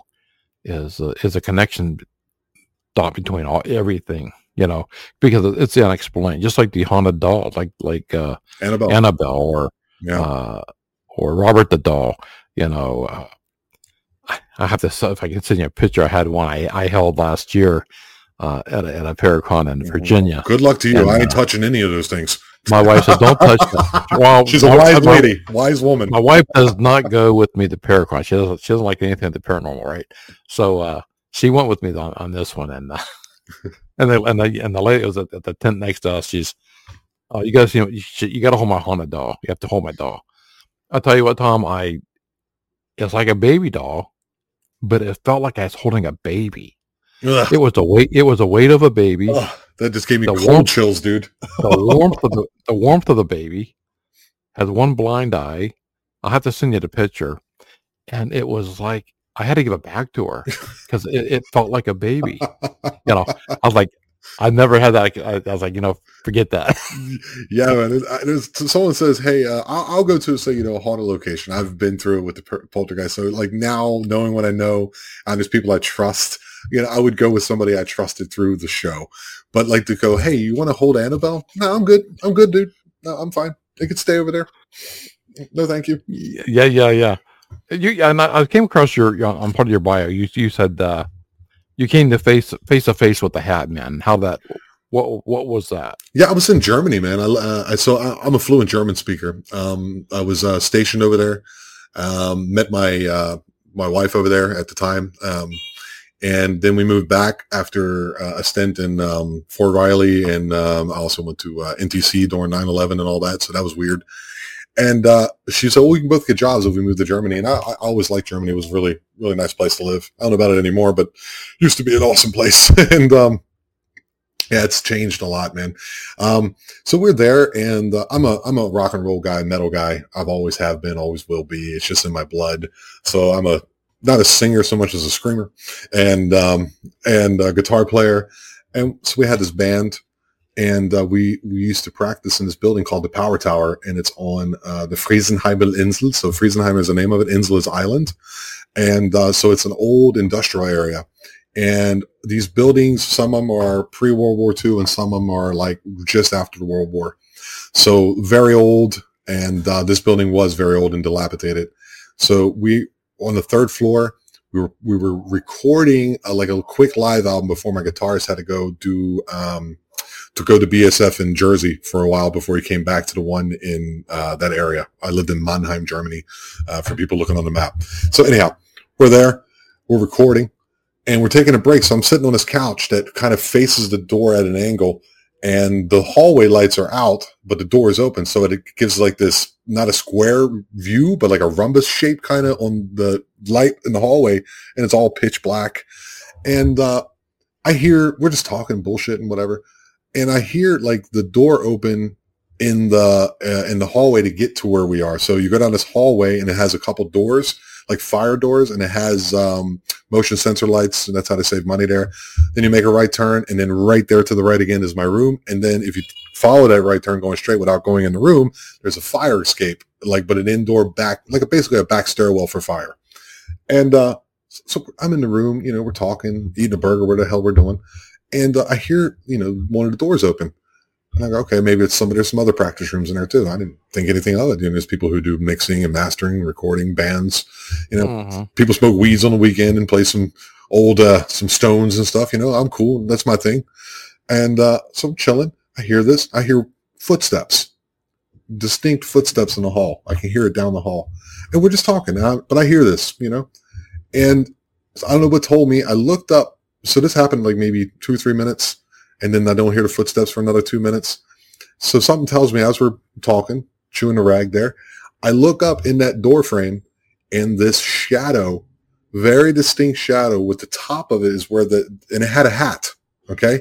is a, is a connection dot between all everything, you know, because it's the unexplained, just like the haunted doll, like like uh, Annabelle. Annabelle or Yeah. uh, or Robert the doll, you know. Uh, I- I have to, if I can send you a picture, I had one I, I held last year uh, at, a, at a Paracon in Virginia. Good luck to you. And, I ain't uh, touching any of those things. My wife said, "Don't touch that." Well, She's a my- wise my- lady, wise woman. My wife does not go with me to Paracon. She doesn't. She doesn't like anything at the paranormal, right? So uh, she went with me on, on this one, and uh, and the and the and the lady was at, at the tent next to us. She's, oh, you guys, you know, you, should, you got to hold my haunted doll. You have to hold my doll. I'll tell you what, Tom. I it's like a baby doll, but it felt like I was holding a baby. Ugh. It was the weight. It was the weight of a baby. Ugh, that just gave me The cold warmth- chills, dude. The warmth of the the warmth of the baby has one blind eye. I'll have to send you the picture, and it was like I had to give it back to her because it, it felt like a baby. You know, I was like, I never had that. I, I was like, you know, forget that. Yeah, man. It, I- there's, someone says, "Hey, uh, I'll, I'll go to say you know a haunted location." I've been through it with the per- poltergeist, so like now knowing what I know, and there's people I trust. You know, I would go with somebody I trusted through the show. But like to go, hey, you want to hold Annabelle? No, I'm good. I'm good, dude. No, I'm fine. They could stay over there. No, thank you. Yeah, yeah, yeah. You and I, I came across your, your on part of your bio. You you said uh, you came to face face to face with the Hat Man. How that? What what was that? Yeah, I was in Germany, man. I, uh, I so I, I'm a fluent German speaker. Um, I was uh, stationed over there. Um, met my uh, my wife over there at the time. Um, And then we moved back after uh, a stint in um, Fort Riley, and um, I also went to uh, N T C during nine eleven and all that, so that was weird. And uh, she said, well, we can both get jobs if we move to Germany. And I, I always liked Germany. It was a really, really nice place to live. I don't know about it anymore, but it used to be an awesome place. and um, yeah, it's changed a lot, man. Um, so we're there, and uh, I'm a I'm a rock and roll guy, metal guy. I've always have been, always will be. It's just in my blood. So I'm a not a singer so much as a screamer, and um, and a guitar player. And so we had this band, and uh, we we used to practice in this building called the Power Tower, and it's on uh, the Friesenheimer Insel. So Friesenheimer is the name of it. Insel is island, and uh, so it's an old industrial area. And these buildings, some of them are pre-World War Two, and some of them are like just after the World War. So very old, and uh, this building was very old and dilapidated. So we. On the third floor, we were we were recording a, like a quick live album before my guitarist had to go do um, to go to B S F in Jersey for a while before he came back to the one in uh, that area. I lived in Mannheim, Germany, uh, for people looking on the map. So anyhow, we're there, we're recording, and we're taking a break. So I'm sitting on this couch that kind of faces the door at an angle, and the hallway lights are out, but the door is open. So it gives like this, not a square view, but like a rhombus shape kind of on the light in the hallway. And it's all pitch black. And, uh, I hear, we're just talking bullshit and whatever. And I hear like the door open in the, uh, in the hallway to get to where we are. So you go down this hallway and it has a couple doors, like fire doors, and it has, um, motion sensor lights, and that's how to save money there. Then you make a right turn, and then right there to the right again is my room. And then if you follow that right turn going straight without going in the room, there's a fire escape, like, but an indoor back, like a, basically a back stairwell for fire. And, uh, so I'm in the room, you know, we're talking, eating a burger, where the hell we're doing. And uh, I hear, you know, one of the doors open. And I go, okay, maybe it's some, there's some other practice rooms in there too. I didn't think anything of it. You know, there's people who do mixing and mastering, recording bands, you know, Mm-hmm. people smoke weeds on the weekend and play some old, uh, some Stones and stuff. You know, I'm cool. That's my thing. And, uh, so I'm chilling. I hear this. I hear footsteps, distinct footsteps in the hall. I can hear it down the hall, and we're just talking. I, but I hear this, you know, and So I don't know what told me. I looked up. So this happened like maybe two or three minutes, and then I don't hear the footsteps for another two minutes. So something tells me as we're talking, chewing the rag there, I look up in that door frame, and this shadow, very distinct shadow with the top of it is where the, and it had a hat. Okay.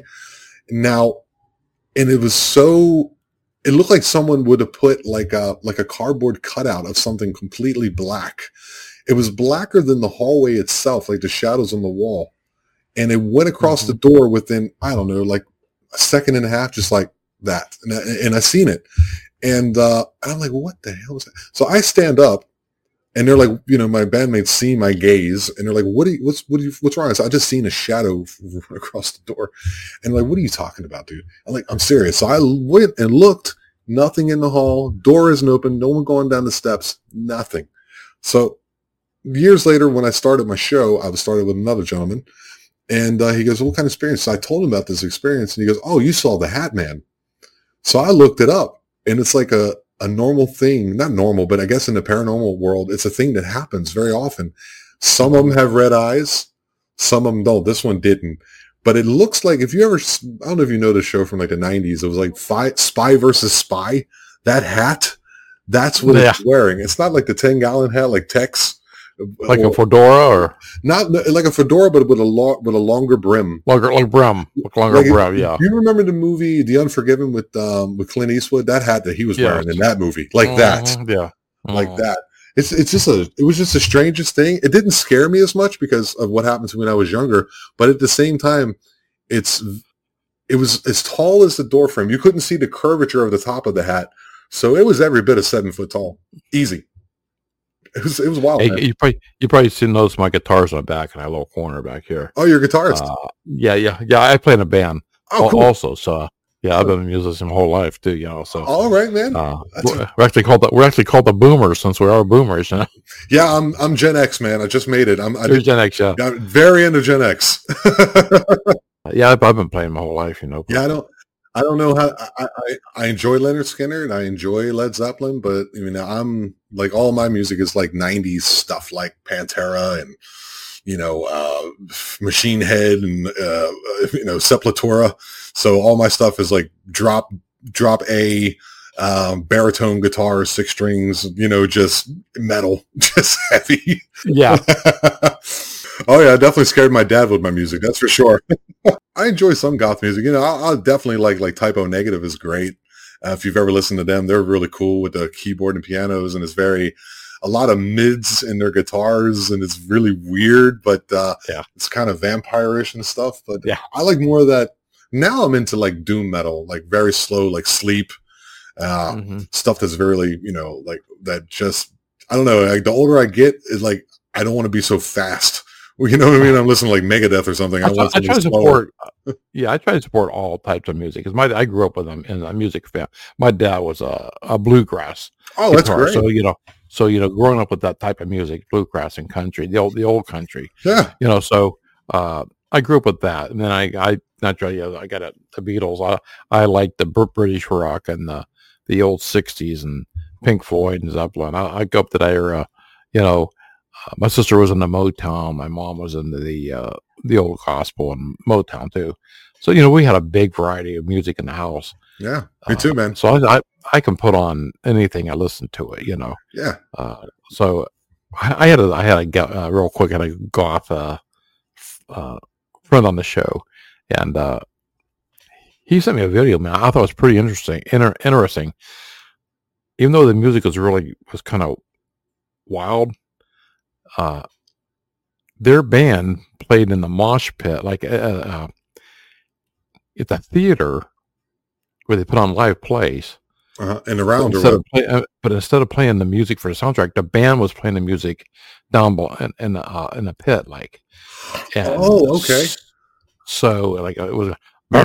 Now, and it was so, it looked like someone would have put like a, like a cardboard cutout of something completely black. It was blacker than the hallway itself, like the shadows on the wall. And it went across mm-hmm. the door within, I don't know, like a second and a half, just like that. And I, and I seen it. And, uh, I'm like, what the hell is that? So I stand up, and they're like, you know, my bandmates see my gaze, and they're like, what do you, what's, what do you, what's wrong? So I just seen a shadow across the door, and like, what are you talking about, dude? I'm like, I'm serious. So I went and looked, nothing in the hall, door isn't open, no one going down the steps, nothing. So years later, when I started my show, I was started with another gentleman, and uh, he goes, what kind of experience? So I told him about this experience, and he goes, oh, you saw the Hat Man. So I looked it up, and it's like a, a normal thing, not normal, but I guess in the paranormal world, it's a thing that happens very often. Some of them have red eyes. Some of them don't. This one didn't. But it looks like, if you ever, I don't know if you know the show from like the nineties, it was like fi- Spy versus Spy. That hat, that's what yeah. it's wearing. It's not like the ten gallon hat like Tex. Like or, a fedora, or not like a fedora, but with a lo- with a longer brim, longer, like brim, longer like, brim. Yeah. Do you remember the movie The Unforgiven with um, with Clint Eastwood? That hat that he was yes. wearing in that movie, like mm-hmm. that, yeah, mm-hmm. like that. It's it's just a it was just the strangest thing. It didn't scare me as much because of what happened to me when I was younger, but at the same time, it's it was as tall as the door frame. You couldn't see the curvature of the top of the hat, so it was every bit of seven foot tall, easy. It was it was wild. Hey, you probably you probably see notice my guitar's on the back in that little corner back here. Oh, you're a guitarist? Uh, yeah, yeah, yeah. I play in a band. Oh, cool. Also, so yeah, I've been a musician my whole life too. You know, so all right, man. Uh, we're, we're actually called the, we're actually called the Boomers since we are Boomers. You know? Yeah, I'm I'm Gen X, man. I just made it. I'm I You're Gen X, yeah. I'm very into Gen X. Yeah, I've, I've been playing my whole life. You know. Yeah, I don't. I don't know how I, I, I enjoy Leonard Skinner and I enjoy Led Zeppelin, but I mean, I'm like all my music is like nineties stuff like Pantera and, you know, uh, Machine Head and, uh, you know, Sepultura. So all my stuff is like drop, drop A, um, baritone guitar, six strings, you know, just metal, just heavy. Yeah. Oh yeah, I definitely scared my dad with my music. That's for sure. I enjoy some goth music. You know, I'll, I'll definitely like like Typo Negative is great. Uh, if you've ever listened to them, they're really cool with the keyboard and pianos, and it's very a lot of mids in their guitars, and it's really weird, but uh, yeah, it's kind of vampire-ish and stuff. But yeah, I like more of that. Now I'm into like doom metal, like very slow, like Sleep, uh, mm-hmm. stuff that's very, you know, like that. Just I don't know. Like the older I get, is like I don't want to be so fast. Well, you know what I mean? I'm listening to like Megadeth or something. I, I, want I try to support, yeah, I try to support all types of music because my I grew up with them in a music fan. My dad was a, a bluegrass. Oh, that's guitar, great. So you know, so you know, growing up with that type of music, bluegrass and country, the old the old country. Yeah. You know, so uh, I grew up with that, and then I I naturally yeah, I got a, the Beatles. I I like the British rock and the the old sixties and Pink Floyd and Zeppelin. I, I go up to that era, you know. Uh, my sister was in the Motown. My mom was into the uh, the old gospel and Motown too. So you know, we had a big variety of music in the house. Yeah, me too, man. Uh, so I, I I can put on anything I listen to it. You know. Yeah. Uh, so I, I had a I had a uh, real quick I had a goth uh, uh, friend on the show, and uh, he sent me a video. Man, I thought it was pretty interesting. Inter- interesting, even though the music was really was kind of wild. Uh, their band played in the mosh pit, like uh, uh, it's a theater where they put on live plays. Uh-huh. And around, but instead, play, uh, but instead of playing the music for the soundtrack, the band was playing the music down below in, in the uh, in the pit, like. And oh, okay. So, like, it was,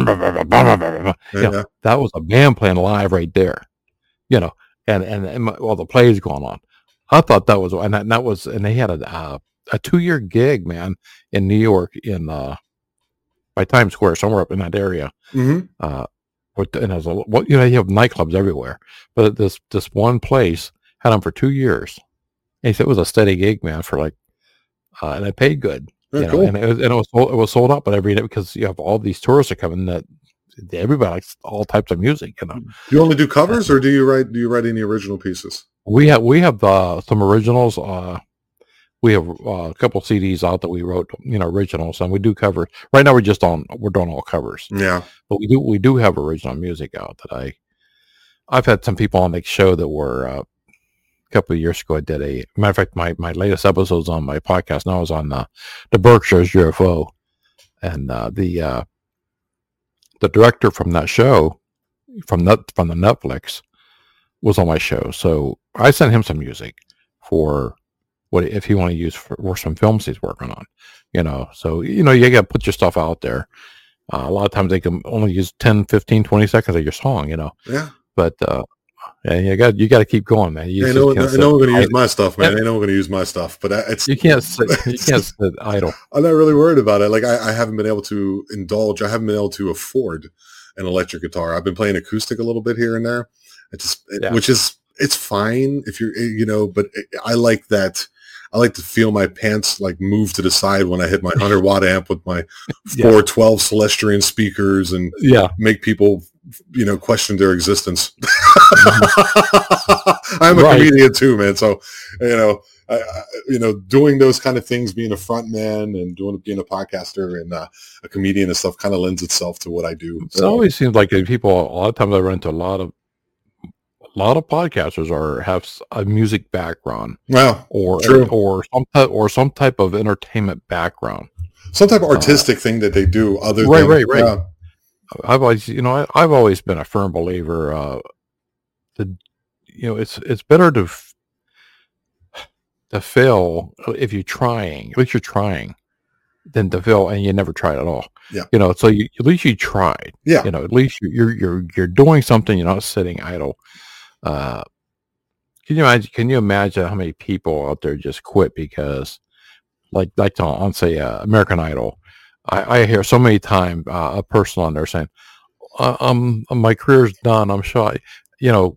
yeah, yeah. That was a band playing live right there, you know, and and, and while well, the play's going on. I thought that was, and that, and that was, and they had a uh, a two year gig, man, in New York, in uh, by Times Square, somewhere up in that area. Mm-hmm. Uh, with, and as a, well, you know, you have nightclubs everywhere, but this this one place had them for two years. And he said it was a steady gig, man, for like, uh, and it paid good. Very you know, cool. and it was, and it was sold, it was sold out, but every day because you have all these tourists that come in that everybody likes all types of music. You know, Do you only do covers, or do you write do you write any original pieces? we have we have uh, some originals. Uh, we have uh, a couple C Ds out that we wrote, you know, originals, and we do cover. Right now, we're just on we're doing all covers, Yeah. but we do we do have original music out that I I've had some people on the show that were. Uh, A couple of years ago, I did a matter of fact. My, my latest episodes on my podcast now is on the the Berkshire's U F O, and uh, the uh, the director from that show from that from the Netflix was on my show. So I sent him some music for what if he want to use for, for some films he's working on. You know, so you know you got to put your stuff out there. Uh, a lot of times they can only use ten, fifteen, twenty seconds of your song. You know, Yeah. but. Uh, And you got you got to keep going, man. You I just know, can't I know we're going to sit use my stuff, man. Yeah. I know we're going to use my stuff, but I- it's You can't sit, you can't sit idle. I'm not really worried about it. Like I, I haven't been able to indulge. I haven't been able to afford an electric guitar. I've been playing acoustic a little bit here and there. It just, it- Yeah. which is it's fine if you're, you know. But I like that. I like to feel my pants like move to the side when I hit my one hundred watt amp with my Yeah. four twelve Celestrian speakers and Yeah, make people, you know, question their existence. I'm a Right. comedian too, man. So, you know, I, I, you know, doing those kind of things, being a front man and doing being a podcaster and uh, a comedian and stuff, kind of lends itself to what I do. it always seems like that people. A lot of times I run into a lot of a lot of podcasters are have s- a music background Well, or True. or some type or some type of entertainment background. some type of artistic thing that they do other Right, than right, right. yeah. I've always, you know, I, I've always been a firm believer. Uh, the, you know, it's it's better to f- to fail if you're trying. At least you're trying, than to fail and you never tried at all. Yeah. You know, so you, at least you tried. Yeah. You know, at least you're you're you're, you're doing something. You're not sitting idle. Uh, can you imagine? Can you imagine how many people out there just quit because, like, like on, on say uh, American Idol? I, I hear so many times uh, a person on there saying, uh, "Um, my career's done. I'm sure." You know,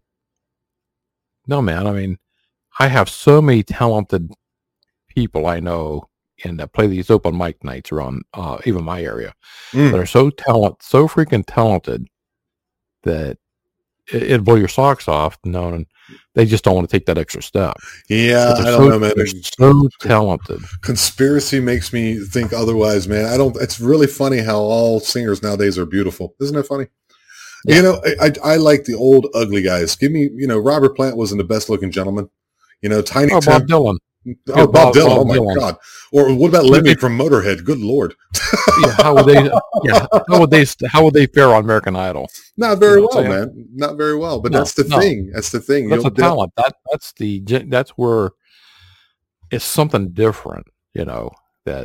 no, man. I mean, I have so many talented people I know and that play these open mic nights around uh, even my area Mm. that are so talent, so freaking talented that it, it'd blow your socks off. Knowing they just don't want to take that extra step. Yeah, But I they're don't so, know, man. They're so talented. Conspiracy makes me think otherwise, man. I don't. It's really funny how all singers nowadays are beautiful. Isn't it funny? Yeah. You know, I, I I like the old ugly guys. Give me, you know, Robert Plant wasn't the best looking gentleman. You know, Tiny Oh, Tim. Bob Dylan. Oh, Bob, Bob- Dylan. Bob oh my Dylan. God. Or what about Lemmy from Motorhead? Good Lord. Yeah, how would they? Yeah, how would they? How would they fare on American Idol? Not very You know what well, I'm saying? man. Not very well. But No, that's the no. thing. That's the thing. That's You'll- a talent. That that's the gen- that's where it's something different. You know that.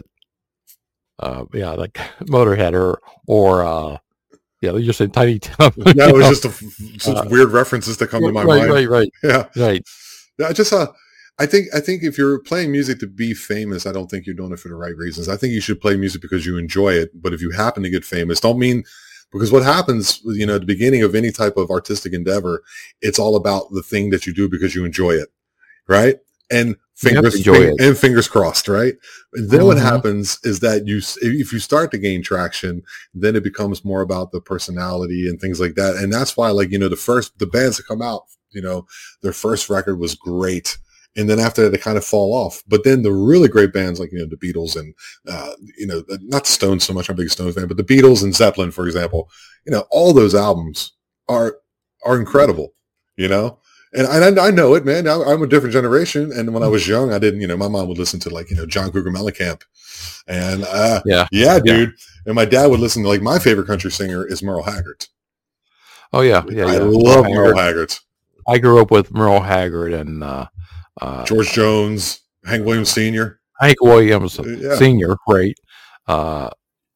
Uh, yeah, like Motorhead or or uh, yeah, you just say Tiny Tim. Yeah, you it was know? just a, such Uh, weird references that come to my right, mind. right, right, Yeah. right. Yeah, just uh, I think I think if you're playing music to be famous, I don't think you're doing it for the right reasons. I think you should play music because you enjoy it. But if you happen to get famous, don't mean because what happens, you know, at the beginning of any type of artistic endeavor, it's all about the thing that you do because you enjoy it, right? And You have to fingers enjoy fing- it. and fingers crossed, right? And then what Mhm. happens is that you, s- if you start to gain traction, then it becomes more about the personality and things like that. And that's why, like, you know, the first, the bands that come out, you know, their first record was great. And then after that, they kind of fall off. But then the really great bands like, you know, the Beatles and, uh, you know, not Stones so much, I'm a big Stones fan, but the Beatles and Zeppelin, for example, you know, all those albums are, are incredible, you know? And I, I know it, man. I, I'm a different generation. And when I was young, I didn't, you know, my mom would listen to like, you know, John Cougar Mellencamp. And, uh, Yeah. yeah, dude. And my dad would listen to like my favorite country singer is Merle Haggard. Oh yeah, yeah, I yeah. love Haggard. Merle Haggard. I grew up with Merle Haggard and uh, uh, George Jones, Hank Williams Senior Hank Williams Yeah. Senior. Great. Uh,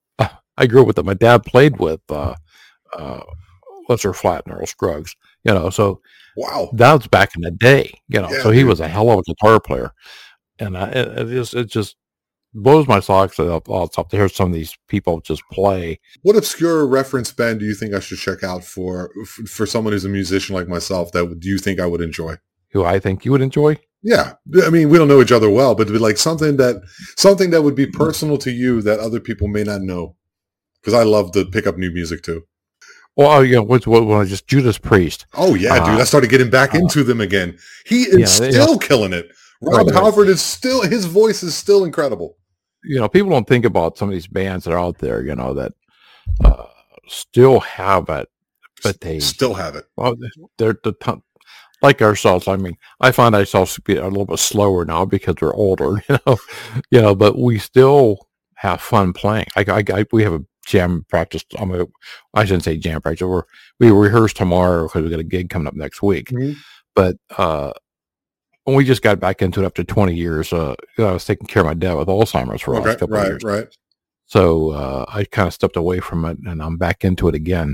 I grew up with them. My dad played with uh, uh, Lester Flatt and Earl Scruggs. You know, so Wow. that was back in the day. You know, Yeah, so he dude. was a hell of a guitar player, and I, it, it just it just blows my socks off, off to hear some of these people just play. What obscure reference band do you think I should check out for for someone who's a musician like myself that would, do you think I would enjoy? Who I think you would enjoy. Yeah. I mean, we don't know each other well, but to be like something that something that would be personal to you that other people may not know. Because I love to pick up new music too. Well, you know, what's what when I just Judas Priest. Oh yeah, uh, dude! I started getting back uh, into them again. He is yeah, still yeah. killing it. Rob right, Halford right. is still his voice is still incredible. You know, people don't think about some of these bands that are out there. You know that uh, still have it, but they still have it. Well, they're the t- like ourselves. I mean, I find ourselves to be a little bit slower now because we're older. You know, you know, but we still have fun playing. I, I, I we have a jam practice. I mean, I shouldn't say jam practice. We're, we rehearse tomorrow because we got a gig coming up next week. Mm-hmm. But uh, when we just got back into it after twenty years, uh, I was taking care of my dad with Alzheimer's for the okay, last couple right, of years. Right, right. So uh, I kind of stepped away from it, and I'm back into it again.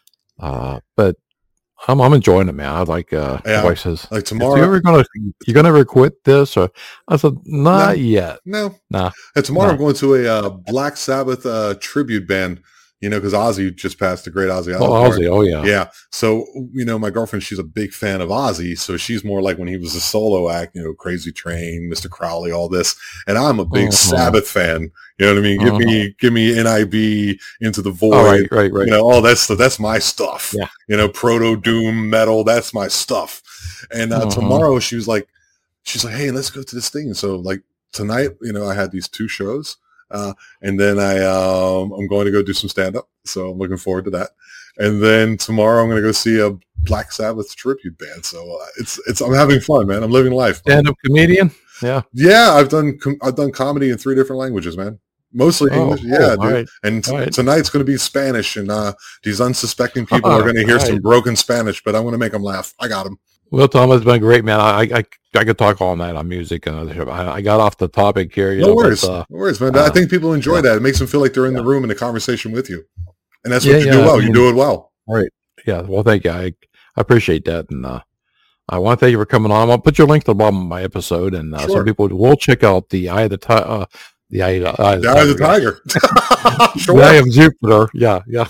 Uh, but I'm I'm enjoying it, man. I like uh, yeah, my wife says, like tomorrow, you ever gonna you gonna ever quit this? Or I said, not no, yet. No, nah. And tomorrow nah. I'm going to a uh, Black Sabbath uh, tribute band. You know, because Ozzy just passed, the great Ozzy. Oh, Ozzy, oh yeah, yeah. So you know, my girlfriend, she's a big fan of Ozzy, so she's more like when he was a solo act. You know, Crazy Train, Mister Crowley, all this, and I'm a big uh-huh. Sabbath fan. You know what I mean? Give uh-huh. me, give me N I B, Into the Void, oh, right, right, right. You know, all that stuff. That's my stuff. Yeah. You know, proto doom metal. That's my stuff. And uh, uh-huh. tomorrow, she was like, she's like, hey, let's go to this thing. So like tonight, you know, I had these two shows. Uh, and then I, um, I'm going to go do some stand up. So I'm looking forward to that. And then tomorrow I'm going to go see a Black Sabbath tribute band. So uh, it's, it's, I'm having fun, man. I'm living life. Stand up comedian. Yeah. Yeah. I've done, com- I've done comedy in three different languages, man. Mostly oh, English. Yeah, oh, dude. Right. And t- right. tonight's going to be Spanish. And, uh, these unsuspecting people are going to hear right. some broken Spanish, but I'm going to make them laugh. I got them. Well, Tom, it's been great, man. I I I could talk all night on music, and I, I got off the topic here. You no know, worries, but, uh, no worries, man. Uh, I think people enjoy yeah. that. It makes them feel like they're in yeah. the room in the conversation with you, and that's what yeah, you yeah. do well. I mean, you do it well. All right. Yeah. Well, thank you. I, I appreciate that, and uh, I want to thank you for coming on. I'll put your link to the bottom of my episode, and uh, sure. some people will check out the Eye of the Tiger. Uh, the Eye, uh, eye, the, eye of the Tiger. Sure. The Eye of Jupiter. Yeah. Yeah.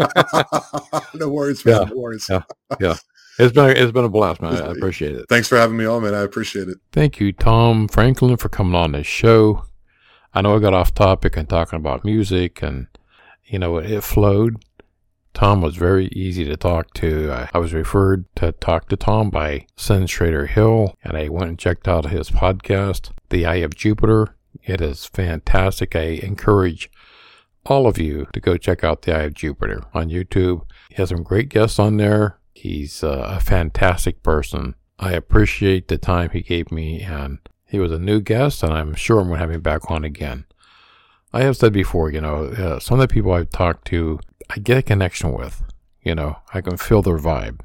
No worries, man. Yeah. No worries. Yeah. Yeah. It's been it's been a blast, man. I appreciate it. Thanks for having me on, man. I appreciate it. Thank you, Tom Franklin, for coming on this show. I know I got off topic and talking about music, and you know it, it flowed. Tom was very easy to talk to. I, I was referred to talk to Tom by Sen Schrader Hill, and I went and checked out his podcast, The Eye of Jupiter. It is fantastic. I encourage all of you to go check out The Eye of Jupiter on YouTube. He has some great guests on there. He's uh, a fantastic person. I appreciate the time he gave me, and he was a new guest, and I'm sure I'm going to have him back on again. I have said before, you know, uh, some of the people I've talked to, I get a connection with. You know, I can feel their vibe.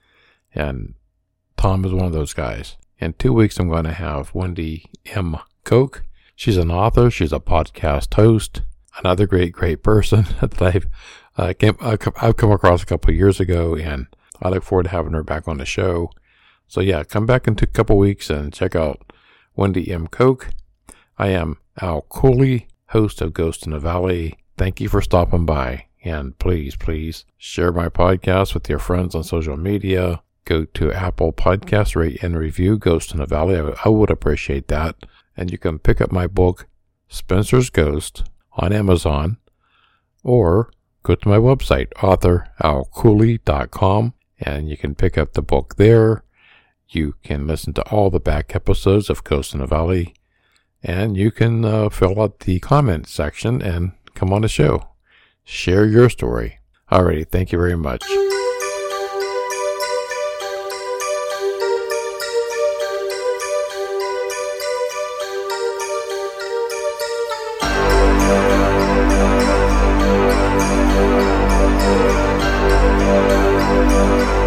And Tom is one of those guys. In two weeks, I'm going to have Wendy M. Koch. She's an author. She's a podcast host. Another great, great person that I've, uh, came, uh, I've come across a couple of years ago, and I look forward to having her back on the show. So yeah, come back in a couple weeks and check out Wendy M. Koch. I am Al Cooley, host of Ghost in the Valley. Thank you for stopping by. And please, please share my podcast with your friends on social media. Go to Apple Podcasts, rate and review Ghost in the Valley. I, I would appreciate that. And you can pick up my book, Spencer's Ghost, on Amazon, or go to my website, author al cooley dot com. And you can pick up the book there. You can listen to all the back episodes of Ghost in the Valley. And you can uh, fill out the comment section and come on the show. Share your story. Alrighty, thank you very much. We'll be right back.